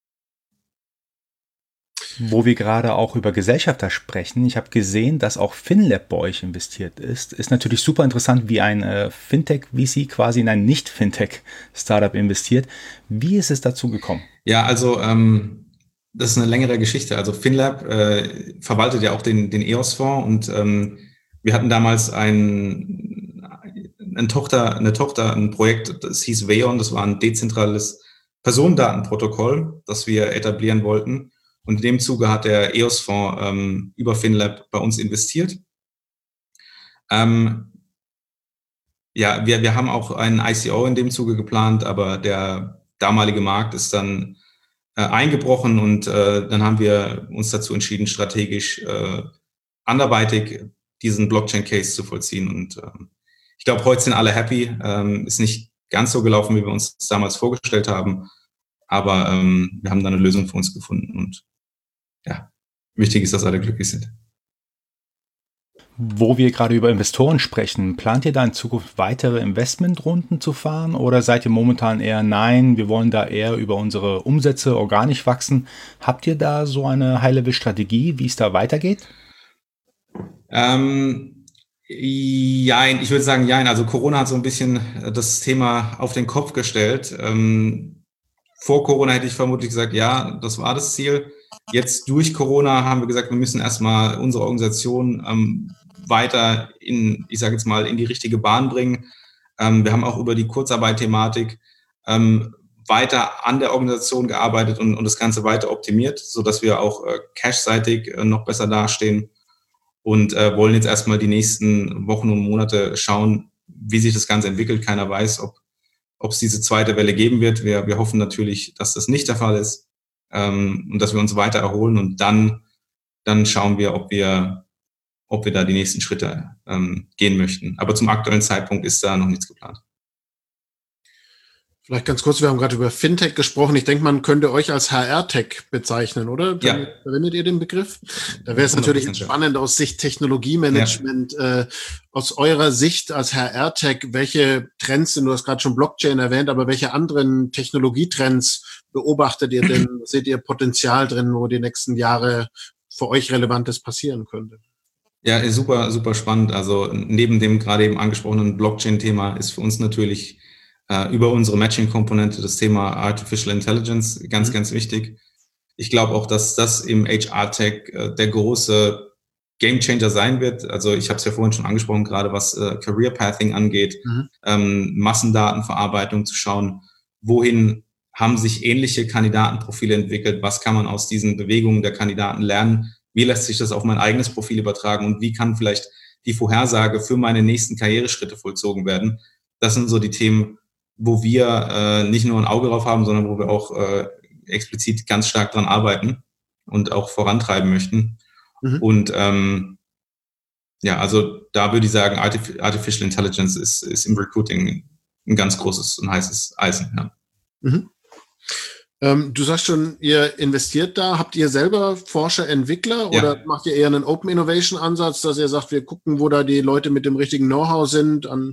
Wo wir gerade auch über Gesellschafter sprechen, ich habe gesehen, dass auch FinLab bei euch investiert ist. Ist natürlich super interessant, wie ein äh, Fintech-V C quasi in ein Nicht-Fintech-Startup investiert. Wie ist es dazu gekommen? Ja, also ähm, das ist eine längere Geschichte. Also FinLab äh, verwaltet ja auch den, den E O S-Fonds und ähm, wir hatten damals ein, ein Tochter, eine Tochter, ein Projekt, das hieß Veon, das war ein dezentrales Personendatenprotokoll, das wir etablieren wollten. Und in dem Zuge hat der E O S-Fonds ähm, über FinLab bei uns investiert. Ähm, ja, wir, wir haben auch einen I C O in dem Zuge geplant, aber der damalige Markt ist dann äh, eingebrochen und äh, dann haben wir uns dazu entschieden, strategisch äh, anderweitig diesen Blockchain-Case zu vollziehen. Und ähm, ich glaube, heute sind alle happy. Ähm, ist nicht ganz so gelaufen, wie wir uns das damals vorgestellt haben, aber ähm, wir haben da eine Lösung für uns gefunden und ja, wichtig ist, dass alle glücklich sind. Wo wir gerade über Investoren sprechen, plant ihr da in Zukunft weitere Investmentrunden zu fahren oder seid ihr momentan eher nein, wir wollen da eher über unsere Umsätze organisch wachsen? Habt ihr da so eine High-Level-Strategie, wie es da weitergeht? Ähm, jein, ich würde sagen jein. Also Corona hat so ein bisschen das Thema auf den Kopf gestellt. Ähm, vor Corona hätte ich vermutlich gesagt, ja, das war das Ziel. Jetzt durch Corona haben wir gesagt, wir müssen erstmal unsere Organisation ähm, weiter in, ich sage jetzt mal, in die richtige Bahn bringen. Ähm, wir haben auch über die Kurzarbeit-Thematik ähm, weiter an der Organisation gearbeitet und, und das Ganze weiter optimiert, sodass wir auch äh, cash-seitig äh, noch besser dastehen und äh, wollen jetzt erstmal die nächsten Wochen und Monate schauen, wie sich das Ganze entwickelt. Keiner weiß, ob ob es diese zweite Welle geben wird. Wir, wir hoffen natürlich, dass das nicht der Fall ist ähm, und dass wir uns weiter erholen und dann, dann schauen wir, ob wir, ob wir da die nächsten Schritte ähm, gehen möchten. Aber zum aktuellen Zeitpunkt ist da noch nichts geplant. Vielleicht ganz kurz, wir haben gerade über Fintech gesprochen. Ich denke, man könnte euch als H R-Tech bezeichnen, oder? Ja. Verwendet ihr den Begriff? Da wäre es natürlich spannend aus Sicht Technologiemanagement. Ja. Äh, aus eurer Sicht als H R-Tech, welche Trends, du hast gerade schon Blockchain erwähnt, aber welche anderen Technologietrends beobachtet ihr denn? Seht ihr Potenzial drin, wo die nächsten Jahre für euch Relevantes passieren könnte? Ja, super, super spannend. Also neben dem gerade eben angesprochenen Blockchain-Thema ist für uns natürlich über unsere Matching-Komponente das Thema Artificial Intelligence ganz, mhm. ganz wichtig. Ich glaube auch, dass das im H R-Tech äh, der große Gamechanger sein wird. Also ich habe es ja vorhin schon angesprochen, gerade was äh, Career Pathing angeht, mhm. ähm, Massendatenverarbeitung zu schauen, wohin haben sich ähnliche Kandidatenprofile entwickelt, was kann man aus diesen Bewegungen der Kandidaten lernen, wie lässt sich das auf mein eigenes Profil übertragen und wie kann vielleicht die Vorhersage für meine nächsten Karriereschritte vollzogen werden. Das sind so die Themen, wo wir äh, nicht nur ein Auge drauf haben, sondern wo wir auch äh, explizit ganz stark dran arbeiten und auch vorantreiben möchten. Mhm. Und ähm, ja, also da würde ich sagen, Artif- Artificial Intelligence ist, ist im Recruiting ein ganz großes und heißes Eisen. Ja. Mhm. Ähm, du sagst schon, ihr investiert da. Habt ihr selber Forscher, Entwickler ja. oder macht ihr eher einen Open Innovation Ansatz, dass ihr sagt, wir gucken, wo da die Leute mit dem richtigen Know-how sind, an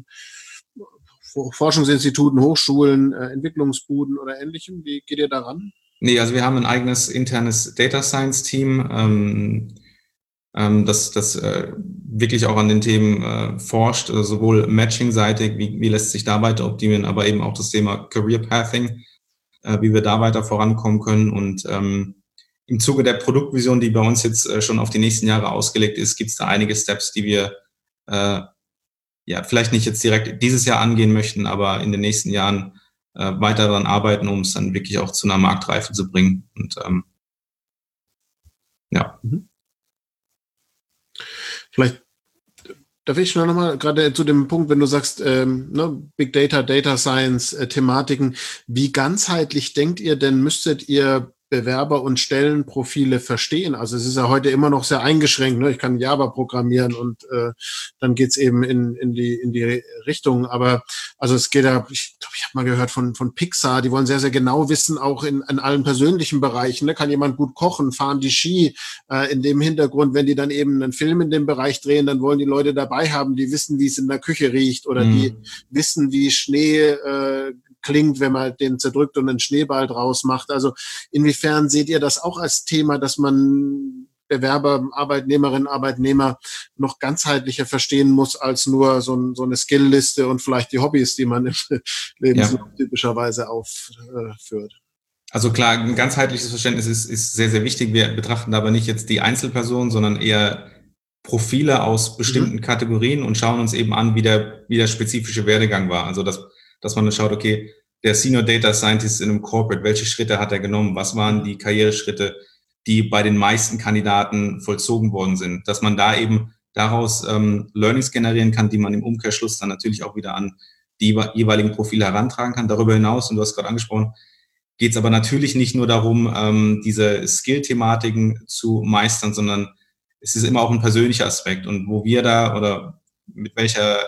Forschungsinstituten, Hochschulen, äh, Entwicklungsbuden oder Ähnlichem? Wie geht ihr daran? Nee, also wir haben ein eigenes internes Data Science Team, ähm, ähm, das, das äh, wirklich auch an den Themen äh, forscht, also sowohl Matching-seitig, wie, wie lässt sich da weiter optimieren, aber eben auch das Thema Career Pathing, äh, wie wir da weiter vorankommen können. Und ähm, im Zuge der Produktvision, die bei uns jetzt äh, schon auf die nächsten Jahre ausgelegt ist, gibt es da einige Steps, die wir äh, ja, vielleicht nicht jetzt direkt dieses Jahr angehen möchten, aber in den nächsten Jahren äh, weiter daran arbeiten, um es dann wirklich auch zu einer Marktreife zu bringen. Und ähm, ja. Vielleicht, da will ich noch mal gerade zu dem Punkt, wenn du sagst, ähm, ne, Big Data, Data Science, äh, Thematiken, wie ganzheitlich denkt ihr denn, müsstet ihr Bewerber- und Stellenprofile verstehen? Also es ist ja heute immer noch sehr eingeschränkt. Ne? Ich kann Java programmieren und äh, dann geht's eben in, in die in die Richtung. Aber also es geht ja, ich glaube, ich habe mal gehört von von Pixar, die wollen sehr, sehr genau wissen, auch in, in allen persönlichen Bereichen. Ne? Kann jemand gut kochen, fahren die Ski? Äh, in dem Hintergrund, wenn die dann eben einen Film in dem Bereich drehen, dann wollen die Leute dabei haben, die wissen, wie es in der Küche riecht oder mhm. die wissen, wie Schnee äh, klingt, wenn man den zerdrückt und einen Schneeball draus macht. Also inwiefern seht ihr das auch als Thema, dass man Bewerber, Arbeitnehmerinnen, Arbeitnehmer noch ganzheitlicher verstehen muss als nur so, ein, so eine Skillliste und vielleicht die Hobbys, die man im Lebenslauf ja. typischerweise aufführt? Also klar, ein ganzheitliches Verständnis ist, ist sehr, sehr wichtig. Wir betrachten aber nicht jetzt die Einzelperson, sondern eher Profile aus bestimmten mhm. Kategorien und schauen uns eben an, wie der, wie der spezifische Werdegang war. Also dass dass man dann schaut, okay, der Senior Data Scientist in einem Corporate, welche Schritte hat er genommen? Was waren die Karriereschritte, die bei den meisten Kandidaten vollzogen worden sind? Dass man da eben daraus ähm, Learnings generieren kann, die man im Umkehrschluss dann natürlich auch wieder an die jeweiligen Profile herantragen kann. Darüber hinaus, und du hast gerade angesprochen, geht es aber natürlich nicht nur darum, ähm, diese Skill-Thematiken zu meistern, sondern es ist immer auch ein persönlicher Aspekt. Und wo wir da oder mit welcher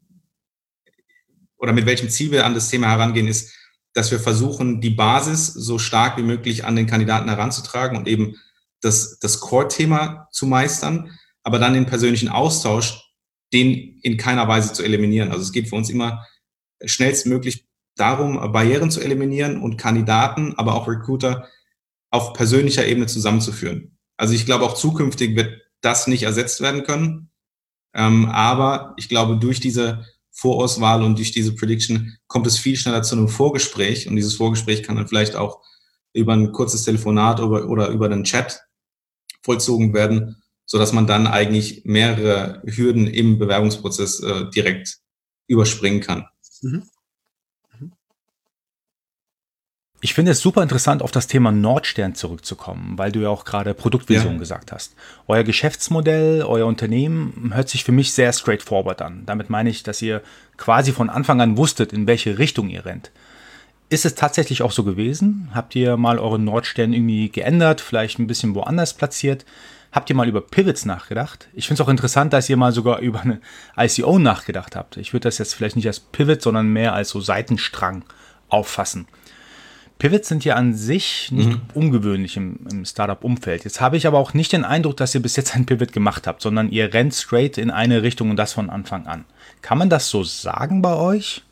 oder mit welchem Ziel wir an das Thema herangehen, ist, dass wir versuchen, die Basis so stark wie möglich an den Kandidaten heranzutragen und eben das, das Core-Thema zu meistern, aber dann den persönlichen Austausch, den in keiner Weise zu eliminieren. Also es geht für uns immer schnellstmöglich darum, Barrieren zu eliminieren und Kandidaten, aber auch Recruiter auf persönlicher Ebene zusammenzuführen. Also ich glaube, auch zukünftig wird das nicht ersetzt werden können, ähm, aber ich glaube, durch diese Vorauswahl und durch diese Prediction kommt es viel schneller zu einem Vorgespräch und dieses Vorgespräch kann dann vielleicht auch über ein kurzes Telefonat oder, oder über einen Chat vollzogen werden, sodass man dann eigentlich mehrere Hürden im Bewerbungsprozess äh, direkt überspringen kann. Mhm. Ich finde es super interessant, auf das Thema Nordstern zurückzukommen, weil du ja auch gerade Produktvision Ja. gesagt hast. Euer Geschäftsmodell, euer Unternehmen hört sich für mich sehr straightforward an. Damit meine ich, dass ihr quasi von Anfang an wusstet, in welche Richtung ihr rennt. Ist es tatsächlich auch so gewesen? Habt ihr mal euren Nordstern irgendwie geändert, vielleicht ein bisschen woanders platziert? Habt ihr mal über Pivots nachgedacht? Ich finde es auch interessant, dass ihr mal sogar über eine I C O nachgedacht habt. Ich würde das jetzt vielleicht nicht als Pivot, sondern mehr als so Seitenstrang auffassen. Pivots sind ja an sich nicht Mhm. ungewöhnlich im, im Startup-Umfeld. Jetzt habe ich aber auch nicht den Eindruck, dass ihr bis jetzt ein Pivot gemacht habt, sondern ihr rennt straight in eine Richtung und das von Anfang an. Kann man das so sagen bei euch?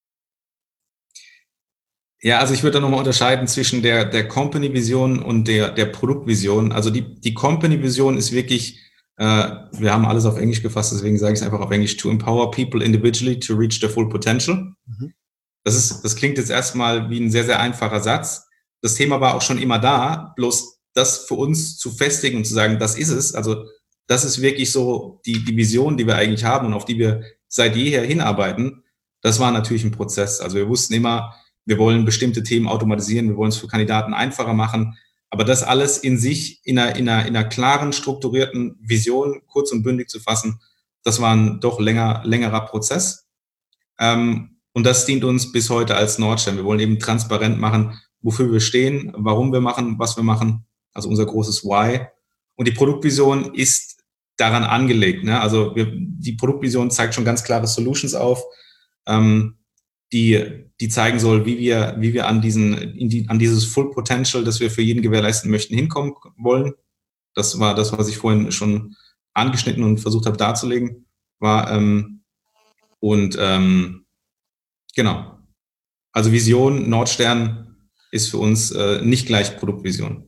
Ja, also ich würde da nochmal unterscheiden zwischen der, der Company-Vision und der, der Produktvision. Also die, die Company-Vision ist wirklich, äh, wir haben alles auf Englisch gefasst, deswegen sage ich es einfach auf Englisch, to empower people individually to reach their full potential. Mhm. Das ist, das klingt jetzt erstmal wie ein sehr, sehr einfacher Satz. Das Thema war auch schon immer da, bloß das für uns zu festigen und zu sagen, das ist es. Also das ist wirklich so die, die Vision, die wir eigentlich haben und auf die wir seit jeher hinarbeiten. Das war natürlich ein Prozess. Also wir wussten immer, wir wollen bestimmte Themen automatisieren, wir wollen es für Kandidaten einfacher machen. Aber das alles in sich in einer, in einer, in einer klaren, strukturierten Vision kurz und bündig zu fassen, das war ein doch länger, längerer Prozess. Ähm, Und das dient uns bis heute als Nordstern. Wir wollen eben transparent machen, wofür wir stehen, warum wir machen, was wir machen. Also unser großes Why. Und die Produktvision ist daran angelegt. Ne? Also wir, die Produktvision zeigt schon ganz klare Solutions auf, ähm, die, die zeigen soll, wie wir, wie wir an diesen, in die, an dieses Full Potential, das wir für jeden gewährleisten möchten, hinkommen wollen. Das war das, was ich vorhin schon angeschnitten und versucht habe darzulegen. War ähm, und ähm, Genau. Also Vision, Nordstern ist für uns äh, nicht gleich Produktvision.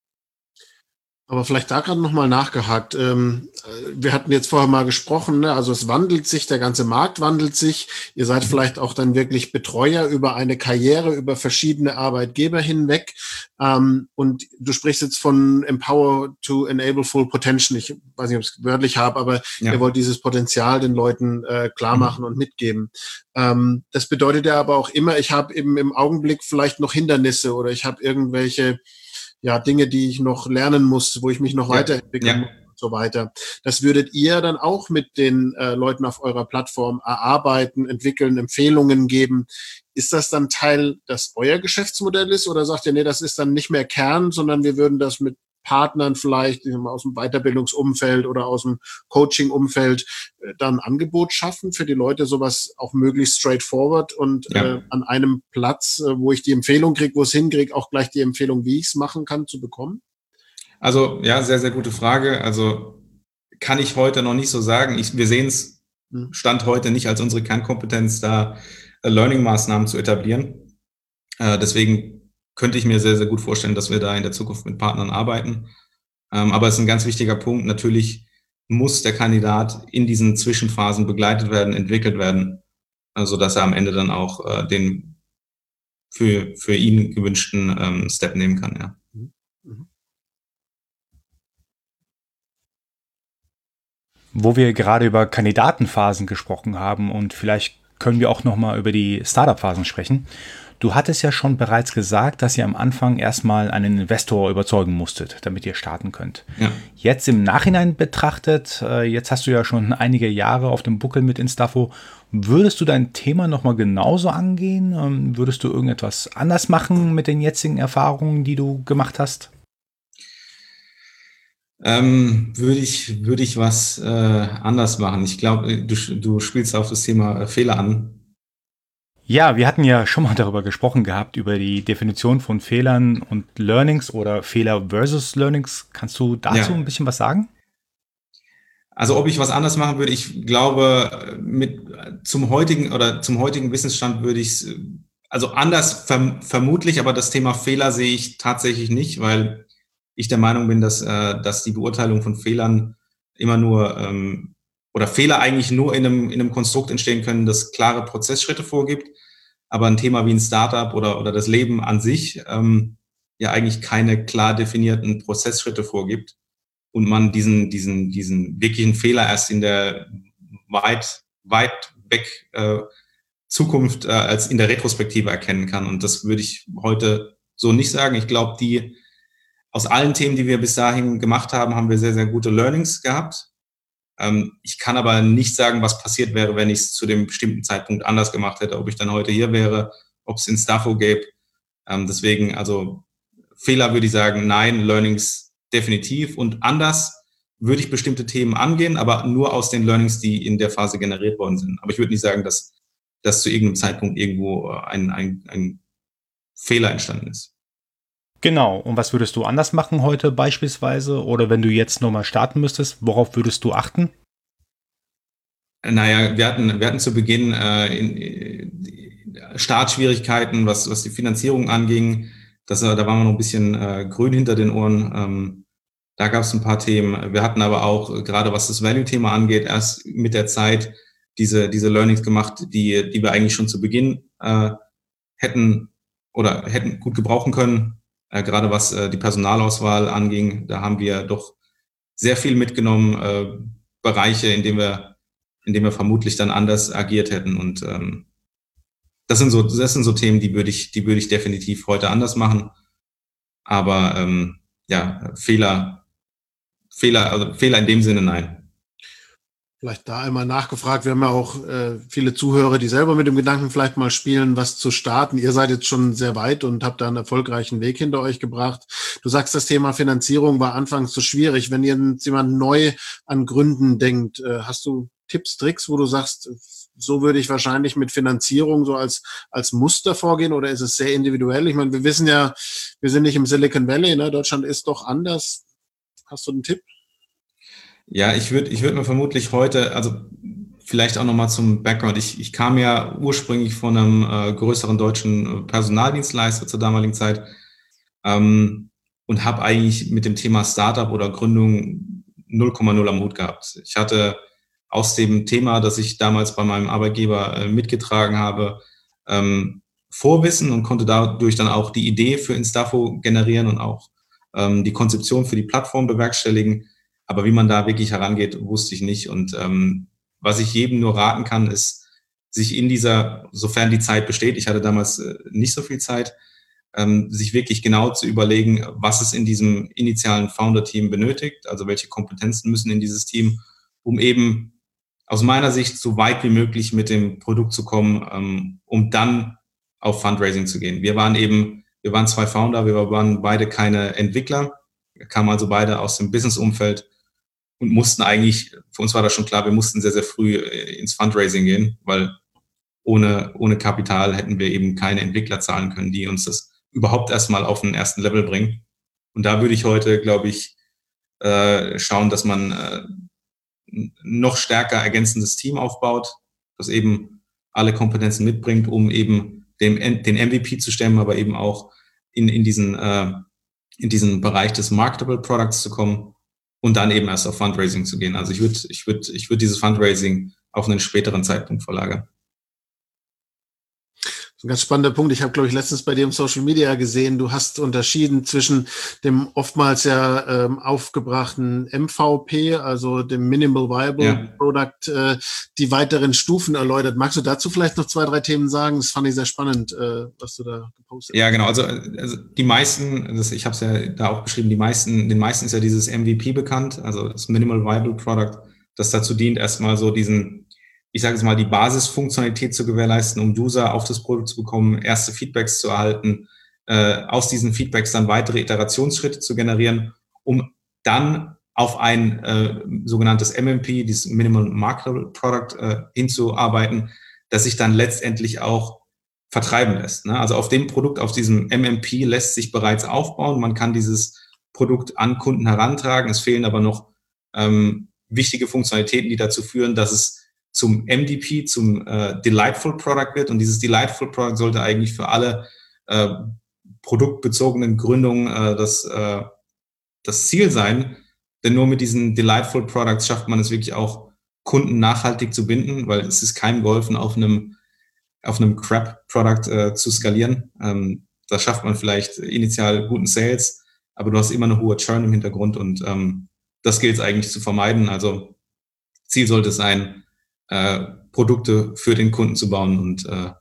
Aber vielleicht da gerade nochmal nachgehakt. Ähm, äh, wir hatten jetzt vorher mal gesprochen, ne? Also es wandelt sich, der ganze Markt wandelt sich. Ihr seid vielleicht auch dann wirklich Betreuer über eine Karriere, über verschiedene Arbeitgeber hinweg. Ähm, und du sprichst jetzt von Empower to Enable Full Potential. Ich weiß nicht, ob ich es wörtlich habe, aber Ja. ihr wollt dieses Potenzial den Leuten äh, klar machen und mitgeben. Ähm, das bedeutet ja aber auch immer, ich habe eben im Augenblick vielleicht noch Hindernisse oder ich habe irgendwelche ja, Dinge, die ich noch lernen muss, wo ich mich noch Ja. weiterentwickeln Ja. muss und so weiter. Das würdet ihr dann auch mit den äh, Leuten auf eurer Plattform erarbeiten, entwickeln, Empfehlungen geben. Ist das dann Teil, das euer Geschäftsmodell ist, oder sagt ihr, nee, das ist dann nicht mehr Kern, sondern wir würden das mit Partnern vielleicht aus dem Weiterbildungsumfeld oder aus dem Coaching-Umfeld äh, dann ein Angebot schaffen für die Leute, sowas auch möglichst straightforward und Ja. äh, an einem Platz, äh, wo ich die Empfehlung kriege, wo es hinkriege, auch gleich die Empfehlung, wie ich es machen kann, zu bekommen? Also ja, sehr, sehr gute Frage. Also kann ich heute noch nicht so sagen. Ich, wir sehen es Hm. Stand heute nicht als unsere Kernkompetenz, da äh, Learning-Maßnahmen zu etablieren. Äh, deswegen könnte ich mir sehr, sehr gut vorstellen, dass wir da in der Zukunft mit Partnern arbeiten. Ähm, aber es ist ein ganz wichtiger Punkt. Natürlich muss der Kandidat in diesen Zwischenphasen begleitet werden, entwickelt werden, also dass er am Ende dann auch äh, den für, für ihn gewünschten ähm, Step nehmen kann. Ja. Mhm. Wo wir gerade über Kandidatenphasen gesprochen haben und vielleicht können wir auch nochmal über die Startup-Phasen sprechen. Du hattest ja schon bereits gesagt, dass ihr am Anfang erstmal einen Investor überzeugen musstet, damit ihr starten könnt. Ja. Jetzt im Nachhinein betrachtet, äh, jetzt hast du ja schon einige Jahre auf dem Buckel mit Instafo, würdest du dein Thema nochmal genauso angehen? Ähm, würdest du irgendetwas anders machen mit den jetzigen Erfahrungen, die du gemacht hast? Ähm, würde ich, würde ich was äh, anders machen. Ich glaube, du, du spielst auf das Thema äh, Fehler an. Ja, wir hatten ja schon mal darüber gesprochen gehabt, über die Definition von Fehlern und Learnings oder Fehler versus Learnings. Kannst du dazu Ja. ein bisschen was sagen? Also ob ich was anders machen würde, ich glaube, mit zum heutigen oder zum heutigen Wissensstand würde ich es, also anders verm vermutlich, aber das Thema Fehler sehe ich tatsächlich nicht, weil ich der Meinung bin, dass, äh, dass die Beurteilung von Fehlern immer nur ähm, oder Fehler eigentlich nur in einem, in einem Konstrukt entstehen können, das klare Prozessschritte vorgibt, aber ein Thema wie ein Startup oder, oder das Leben an sich ähm, ja eigentlich keine klar definierten Prozessschritte vorgibt und man diesen, diesen, diesen wirklichen Fehler erst in der weit, weit weg äh, Zukunft äh, als in der Retrospektive erkennen kann. Und das würde ich heute so nicht sagen. Ich glaube, die aus allen Themen, die wir bis dahin gemacht haben, haben wir sehr, sehr gute Learnings gehabt. Ähm, ich kann aber nicht sagen, was passiert wäre, wenn ich es zu dem bestimmten Zeitpunkt anders gemacht hätte, ob ich dann heute hier wäre, ob es Instafo gäbe. Ähm, deswegen, also Fehler würde ich sagen, nein, Learnings definitiv. Und anders würde ich bestimmte Themen angehen, aber nur aus den Learnings, die in der Phase generiert worden sind. Aber ich würde nicht sagen, dass, dass zu irgendeinem Zeitpunkt irgendwo ein, ein, ein Fehler entstanden ist. Genau. Und was würdest du anders machen heute beispielsweise? Oder wenn du jetzt nochmal starten müsstest, worauf würdest du achten? Naja, wir hatten, wir hatten zu Beginn äh, in, in Startschwierigkeiten, was, was die Finanzierung anging. Das, da waren wir noch ein bisschen äh, grün hinter den Ohren. Ähm, da gab es ein paar Themen. Wir hatten aber auch, äh, gerade was das Value-Thema angeht, erst mit der Zeit diese, diese Learnings gemacht, die, die wir eigentlich schon zu Beginn äh, hätten oder hätten gut gebrauchen können. Äh, gerade was äh, die Personalauswahl anging, da haben wir doch sehr viel mitgenommen, äh, Bereiche, in denen wir, in denen wir vermutlich dann anders agiert hätten. Und ähm, das sind so, das sind so Themen, die würde ich, die würde ich definitiv heute anders machen. Aber ähm, ja, Fehler, Fehler, also Fehler in dem Sinne, nein. Vielleicht da einmal nachgefragt. Wir haben ja auch äh, viele Zuhörer, die selber mit dem Gedanken vielleicht mal spielen, was zu starten. Ihr seid jetzt schon sehr weit und habt da einen erfolgreichen Weg hinter euch gebracht. Du sagst, das Thema Finanzierung war anfangs so schwierig. Wenn jetzt jemand neu an Gründen denkt, äh, hast du Tipps, Tricks, wo du sagst, so würde ich wahrscheinlich mit Finanzierung so als, als Muster vorgehen, oder ist es sehr individuell? Ich meine, wir wissen ja, wir sind nicht im Silicon Valley, ne? Deutschland ist doch anders. Hast du einen Tipp? Ja, ich würde ich würde mir vermutlich heute, also vielleicht auch nochmal zum Background. Ich, ich kam ja ursprünglich von einem äh, größeren deutschen Personaldienstleister zur damaligen Zeit ähm, und habe eigentlich mit dem Thema Startup oder Gründung null Komma null am Hut gehabt. Ich hatte aus dem Thema, das ich damals bei meinem Arbeitgeber äh, mitgetragen habe, ähm, Vorwissen und konnte dadurch dann auch die Idee für Instafo generieren und auch ähm, die Konzeption für die Plattform bewerkstelligen. Aber wie man da wirklich herangeht, wusste ich nicht. Und ähm, was ich jedem nur raten kann, ist, sich in dieser, sofern die Zeit besteht, ich hatte damals äh, nicht so viel Zeit, ähm, sich wirklich genau zu überlegen, was es in diesem initialen Founder-Team benötigt, also welche Kompetenzen müssen in dieses Team, um eben aus meiner Sicht so weit wie möglich mit dem Produkt zu kommen, ähm, um dann auf Fundraising zu gehen. Wir waren eben, wir waren zwei Founder, wir waren beide keine Entwickler, wir kamen also beide aus dem Business-Umfeld und mussten eigentlich, für uns war das schon klar, wir mussten sehr, sehr früh ins Fundraising gehen, weil ohne, ohne Kapital hätten wir eben keine Entwickler zahlen können, die uns das überhaupt erstmal auf den ersten Level bringen. Und da würde ich heute, glaube ich, äh, schauen, dass man äh, noch stärker ergänzendes Team aufbaut, das eben alle Kompetenzen mitbringt, um eben dem, den M V P zu stemmen, aber eben auch in, in, diesen, äh, in diesen Bereich des Marketable Products zu kommen und dann eben erst auf Fundraising zu gehen. Also ich würde ich würd, ich würd dieses Fundraising auf einen späteren Zeitpunkt verlagern. Ein ganz spannender Punkt. Ich habe, glaube ich, letztens bei dir im Social Media gesehen, du hast unterschieden zwischen dem oftmals ja ähm, aufgebrachten M V P, also dem Minimal Viable Ja. Product, äh, die weiteren Stufen erläutert. Magst du dazu vielleicht noch zwei, drei Themen sagen? Das fand ich sehr spannend, äh, was du da gepostet hast. Ja, genau. Also, also die meisten, das, ich habe es ja da auch beschrieben, die meisten, den meisten ist ja dieses M V P bekannt, also das Minimal Viable Product, das dazu dient, erstmal so diesen, ich sage es mal, die Basisfunktionalität zu gewährleisten, um User auf das Produkt zu bekommen, erste Feedbacks zu erhalten, äh, aus diesen Feedbacks dann weitere Iterationsschritte zu generieren, um dann auf ein äh, sogenanntes M M P, dieses Minimal Marketable Product, äh, hinzuarbeiten, das sich dann letztendlich auch vertreiben lässt. Ne? Also auf dem Produkt, auf diesem M M P lässt sich bereits aufbauen. Man kann dieses Produkt an Kunden herantragen. Es fehlen aber noch ähm, wichtige Funktionalitäten, die dazu führen, dass es zum M D P, zum äh, Delightful Product wird. Und dieses Delightful Product sollte eigentlich für alle äh, produktbezogenen Gründungen äh, das, äh, das Ziel sein. Denn nur mit diesen Delightful Products schafft man es wirklich auch, Kunden nachhaltig zu binden, weil es ist keinem geholfen, auf einem, auf einem Crap-Product äh, zu skalieren. Ähm, da schafft man vielleicht initial guten Sales, aber du hast immer eine hohe Churn im Hintergrund und ähm, das gilt es eigentlich zu vermeiden. Also Ziel sollte es sein, äh, Produkte für den Kunden zu bauen. Und, äh,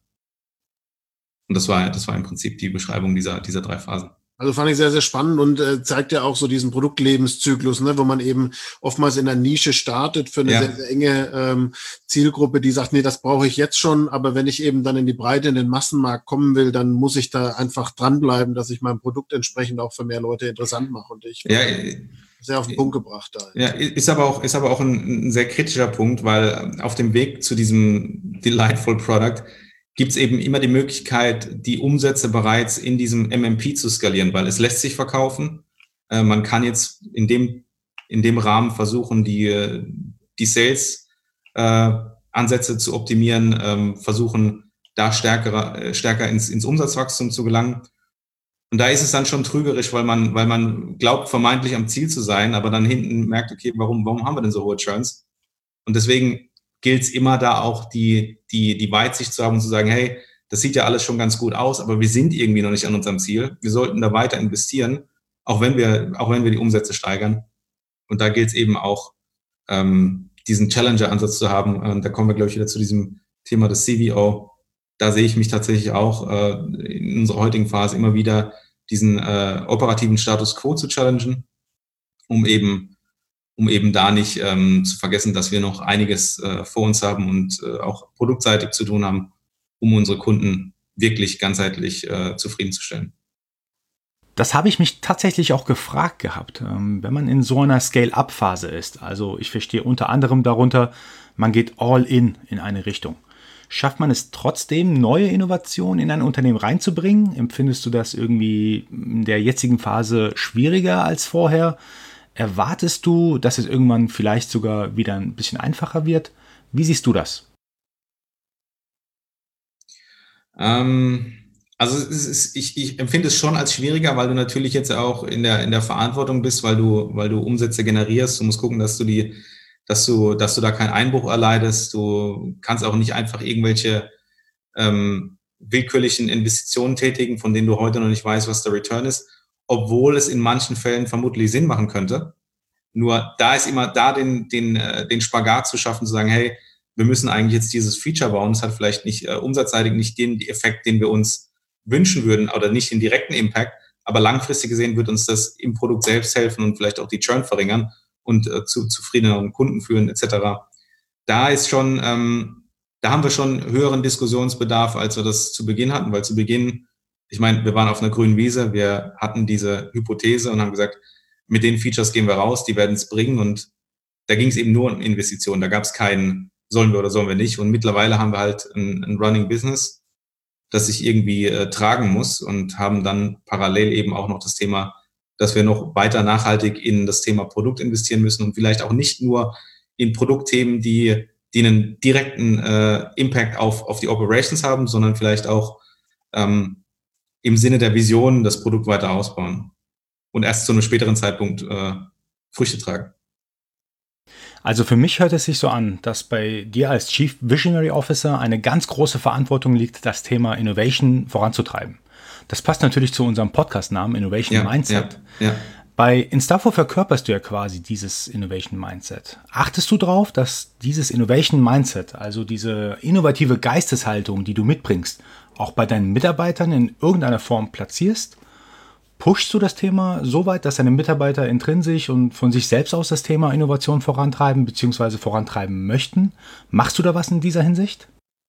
und das war, das war im Prinzip die Beschreibung dieser, dieser drei Phasen. Also fand ich sehr, sehr spannend und äh, zeigt ja auch so diesen Produktlebenszyklus, ne, wo man eben oftmals in der Nische startet für eine Ja. sehr, sehr enge ähm, Zielgruppe, die sagt, nee, das brauche ich jetzt schon, aber wenn ich eben dann in die Breite, in den Massenmarkt kommen will, dann muss ich da einfach dranbleiben, dass ich mein Produkt entsprechend auch für mehr Leute interessant mache. Und ich Ja, sehr auf den Punkt gebracht da. Ja, ist aber auch, ist aber auch ein, ein sehr kritischer Punkt, weil auf dem Weg zu diesem Delightful Product gibt es eben immer die Möglichkeit, die Umsätze bereits in diesem M M P zu skalieren, weil es lässt sich verkaufen. Äh, man kann jetzt in dem, in dem Rahmen versuchen, die, die Sales-Ansätze äh, zu optimieren, ähm, versuchen, da stärker, äh, stärker ins, ins Umsatzwachstum zu gelangen. Und da ist es dann schon trügerisch, weil man, weil man glaubt, vermeintlich am Ziel zu sein, aber dann hinten merkt, okay, warum, warum haben wir denn so hohe Churns? Und deswegen gilt es immer da auch die, die, die Weitsicht zu haben und zu sagen, hey, das sieht ja alles schon ganz gut aus, aber wir sind irgendwie noch nicht an unserem Ziel. Wir sollten da weiter investieren, auch wenn wir, auch wenn wir die Umsätze steigern. Und da gilt es eben auch, ähm, diesen Challenger-Ansatz zu haben. Und da kommen wir, glaube ich, wieder zu diesem Thema des C V O. Da sehe ich mich tatsächlich auch äh, in unserer heutigen Phase immer wieder diesen äh, operativen Status Quo zu challengen, um eben um eben da nicht ähm, zu vergessen, dass wir noch einiges äh, vor uns haben und äh, auch produktseitig zu tun haben, um unsere Kunden wirklich ganzheitlich äh, zufriedenzustellen. Das habe ich mich tatsächlich auch gefragt gehabt, ähm, wenn man in so einer Scale-up-Phase ist. Also ich verstehe unter anderem darunter, man geht all in in eine Richtung. Schafft man es trotzdem, neue Innovationen in ein Unternehmen reinzubringen? Empfindest du das irgendwie in der jetzigen Phase schwieriger als vorher? Erwartest du, dass es irgendwann vielleicht sogar wieder ein bisschen einfacher wird? Wie siehst du das? Ähm, also es ist, ich, ich empfinde es schon als schwieriger, weil du natürlich jetzt auch in der, in der Verantwortung bist, weil du, weil du Umsätze generierst. Du musst gucken, dass du die, dass du, dass du da keinen Einbruch erleidest. Du kannst auch nicht einfach irgendwelche ähm, willkürlichen Investitionen tätigen, von denen du heute noch nicht weißt, was der Return ist, obwohl es in manchen Fällen vermutlich Sinn machen könnte. Nur da ist immer da den, den, den Spagat zu schaffen, zu sagen, hey, wir müssen eigentlich jetzt dieses Feature bauen. Es hat vielleicht nicht äh, umsatzseitig nicht den Effekt, den wir uns wünschen würden oder nicht den direkten Impact, aber langfristig gesehen wird uns das im Produkt selbst helfen und vielleicht auch die Churn verringern und äh, zu zufriedeneren Kunden führen et cetera. Da ist schon, ähm, da haben wir schon höheren Diskussionsbedarf, als wir das zu Beginn hatten, weil zu Beginn, ich meine, wir waren auf einer grünen Wiese, wir hatten diese Hypothese und haben gesagt, mit den Features gehen wir raus, die werden es bringen und da ging es eben nur um Investitionen, da gab es keinen, sollen wir oder sollen wir nicht und mittlerweile haben wir halt ein, ein Running Business, das sich irgendwie äh, tragen muss und haben dann parallel eben auch noch das Thema, dass wir noch weiter nachhaltig in das Thema Produkt investieren müssen und vielleicht auch nicht nur in Produktthemen, die, die einen direkten äh, Impact auf, auf die Operations haben, sondern vielleicht auch ähm, im Sinne der Vision das Produkt weiter ausbauen und erst zu einem späteren Zeitpunkt äh, Früchte tragen. Also für mich hört es sich so an, dass bei dir als Chief Visionary Officer eine ganz große Verantwortung liegt, das Thema Innovation voranzutreiben. Das passt natürlich zu unserem Podcast-Namen Innovation ja, Mindset. Ja, ja. Bei Instafo verkörperst du ja quasi dieses Innovation Mindset. Achtest du darauf, dass dieses Innovation Mindset, also diese innovative Geisteshaltung, die du mitbringst, auch bei deinen Mitarbeitern in irgendeiner Form platzierst? Pushst du das Thema so weit, dass deine Mitarbeiter intrinsisch und von sich selbst aus das Thema Innovation vorantreiben bzw. vorantreiben möchten? Machst du da was in dieser Hinsicht?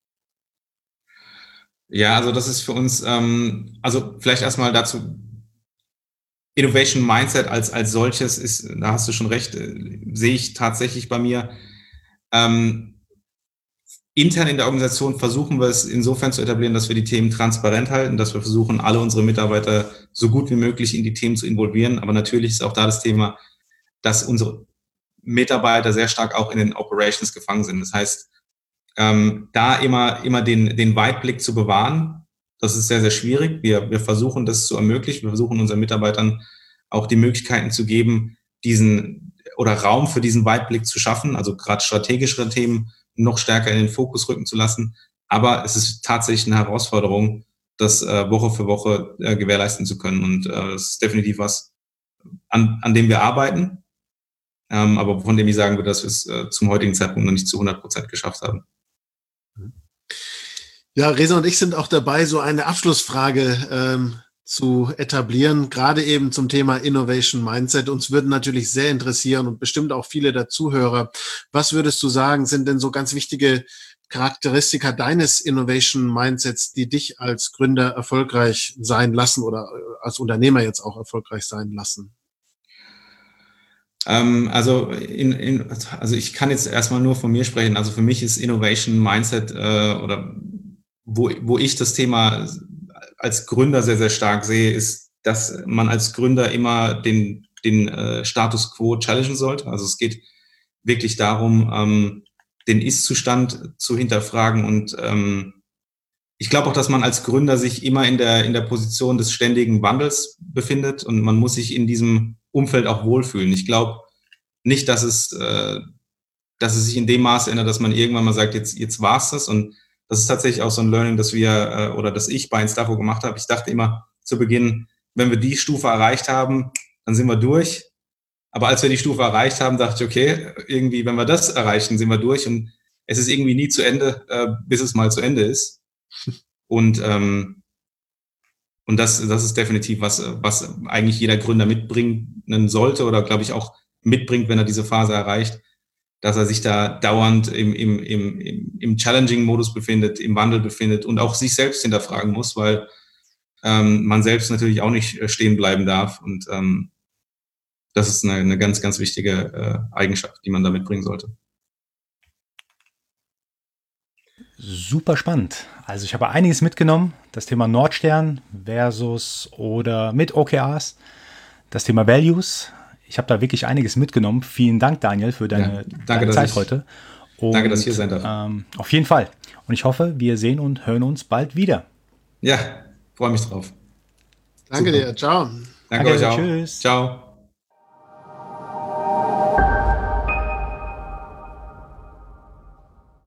Ja, also das ist für uns, ähm, also vielleicht erstmal dazu, Innovation Mindset als, als solches ist, da hast du schon recht, äh, sehe ich tatsächlich bei mir. Ähm, intern in der Organisation versuchen wir es insofern zu etablieren, dass wir die Themen transparent halten, dass wir versuchen, alle unsere Mitarbeiter so gut wie möglich in die Themen zu involvieren. Aber natürlich ist auch da das Thema, dass unsere Mitarbeiter sehr stark auch in den Operations gefangen sind. Das heißt, ähm, da immer, immer den, den Weitblick zu bewahren, das ist sehr, sehr schwierig. Wir, wir versuchen das zu ermöglichen. Wir versuchen unseren Mitarbeitern auch die Möglichkeiten zu geben, diesen oder Raum für diesen Weitblick zu schaffen, also gerade strategischere Themen noch stärker in den Fokus rücken zu lassen. Aber es ist tatsächlich eine Herausforderung, das äh, Woche für Woche äh, gewährleisten zu können. Und äh, das ist definitiv was, an, an dem wir arbeiten. ähm, aber von dem ich sagen würde, dass wir es äh, zum heutigen Zeitpunkt noch nicht zu hundert Prozent geschafft haben. Ja, Reza und ich sind auch dabei, so eine Abschlussfrage ähm, zu etablieren, gerade eben zum Thema Innovation Mindset. Uns würden natürlich sehr interessieren und bestimmt auch viele der Zuhörer. Was würdest du sagen, sind denn so ganz wichtige Charakteristika deines Innovation Mindsets, die dich als Gründer erfolgreich sein lassen oder als Unternehmer jetzt auch erfolgreich sein lassen? Ähm, also, in, in, also ich kann jetzt erstmal nur von mir sprechen. Also für mich ist Innovation Mindset äh, oder wo, wo ich das Thema als Gründer sehr, sehr stark sehe, ist, dass man als Gründer immer den, den äh, Status quo challengen sollte. Also es geht wirklich darum, ähm, den Ist-Zustand zu hinterfragen. Und ähm, ich glaube auch, dass man als Gründer sich immer in der, in der Position des ständigen Wandels befindet und man muss sich in diesem Umfeld auch wohlfühlen. Ich glaube nicht, dass es, äh, dass es sich in dem Maße ändert, dass man irgendwann mal sagt, jetzt, jetzt war's das. Und das ist tatsächlich auch so ein Learning, dass wir äh, oder dass ich bei Instafo gemacht habe. Ich dachte immer zu Beginn, wenn wir die Stufe erreicht haben, dann sind wir durch. Aber als wir die Stufe erreicht haben, dachte ich, okay, irgendwie, wenn wir das erreichen, sind wir durch. Und es ist irgendwie nie zu Ende, äh, bis es mal zu Ende ist. Und ähm, und das, das ist definitiv was, was eigentlich jeder Gründer mitbringen sollte oder, glaube ich, auch mitbringt, wenn er diese Phase erreicht, dass er sich da dauernd im, im, im, im Challenging-Modus befindet, im Wandel befindet und auch sich selbst hinterfragen muss, weil ähm, man selbst natürlich auch nicht stehen bleiben darf. Und ähm, das ist eine, eine ganz, ganz wichtige äh, Eigenschaft, die man da mitbringen sollte. Super spannend. Also ich habe einiges mitgenommen. Das Thema Nordstern versus oder mit O K Rs. Das Thema Values. Ich habe da wirklich einiges mitgenommen. Vielen Dank, Daniel, für deine, ja, danke, deine Zeit ich, heute. Und, danke, dass ich hier sein darf. Ähm, auf jeden Fall. Und ich hoffe, wir sehen und hören uns bald wieder. Ja, freue mich drauf. Danke Super. dir. Ciao. Danke, danke euch auch. Tschüss. Ciao.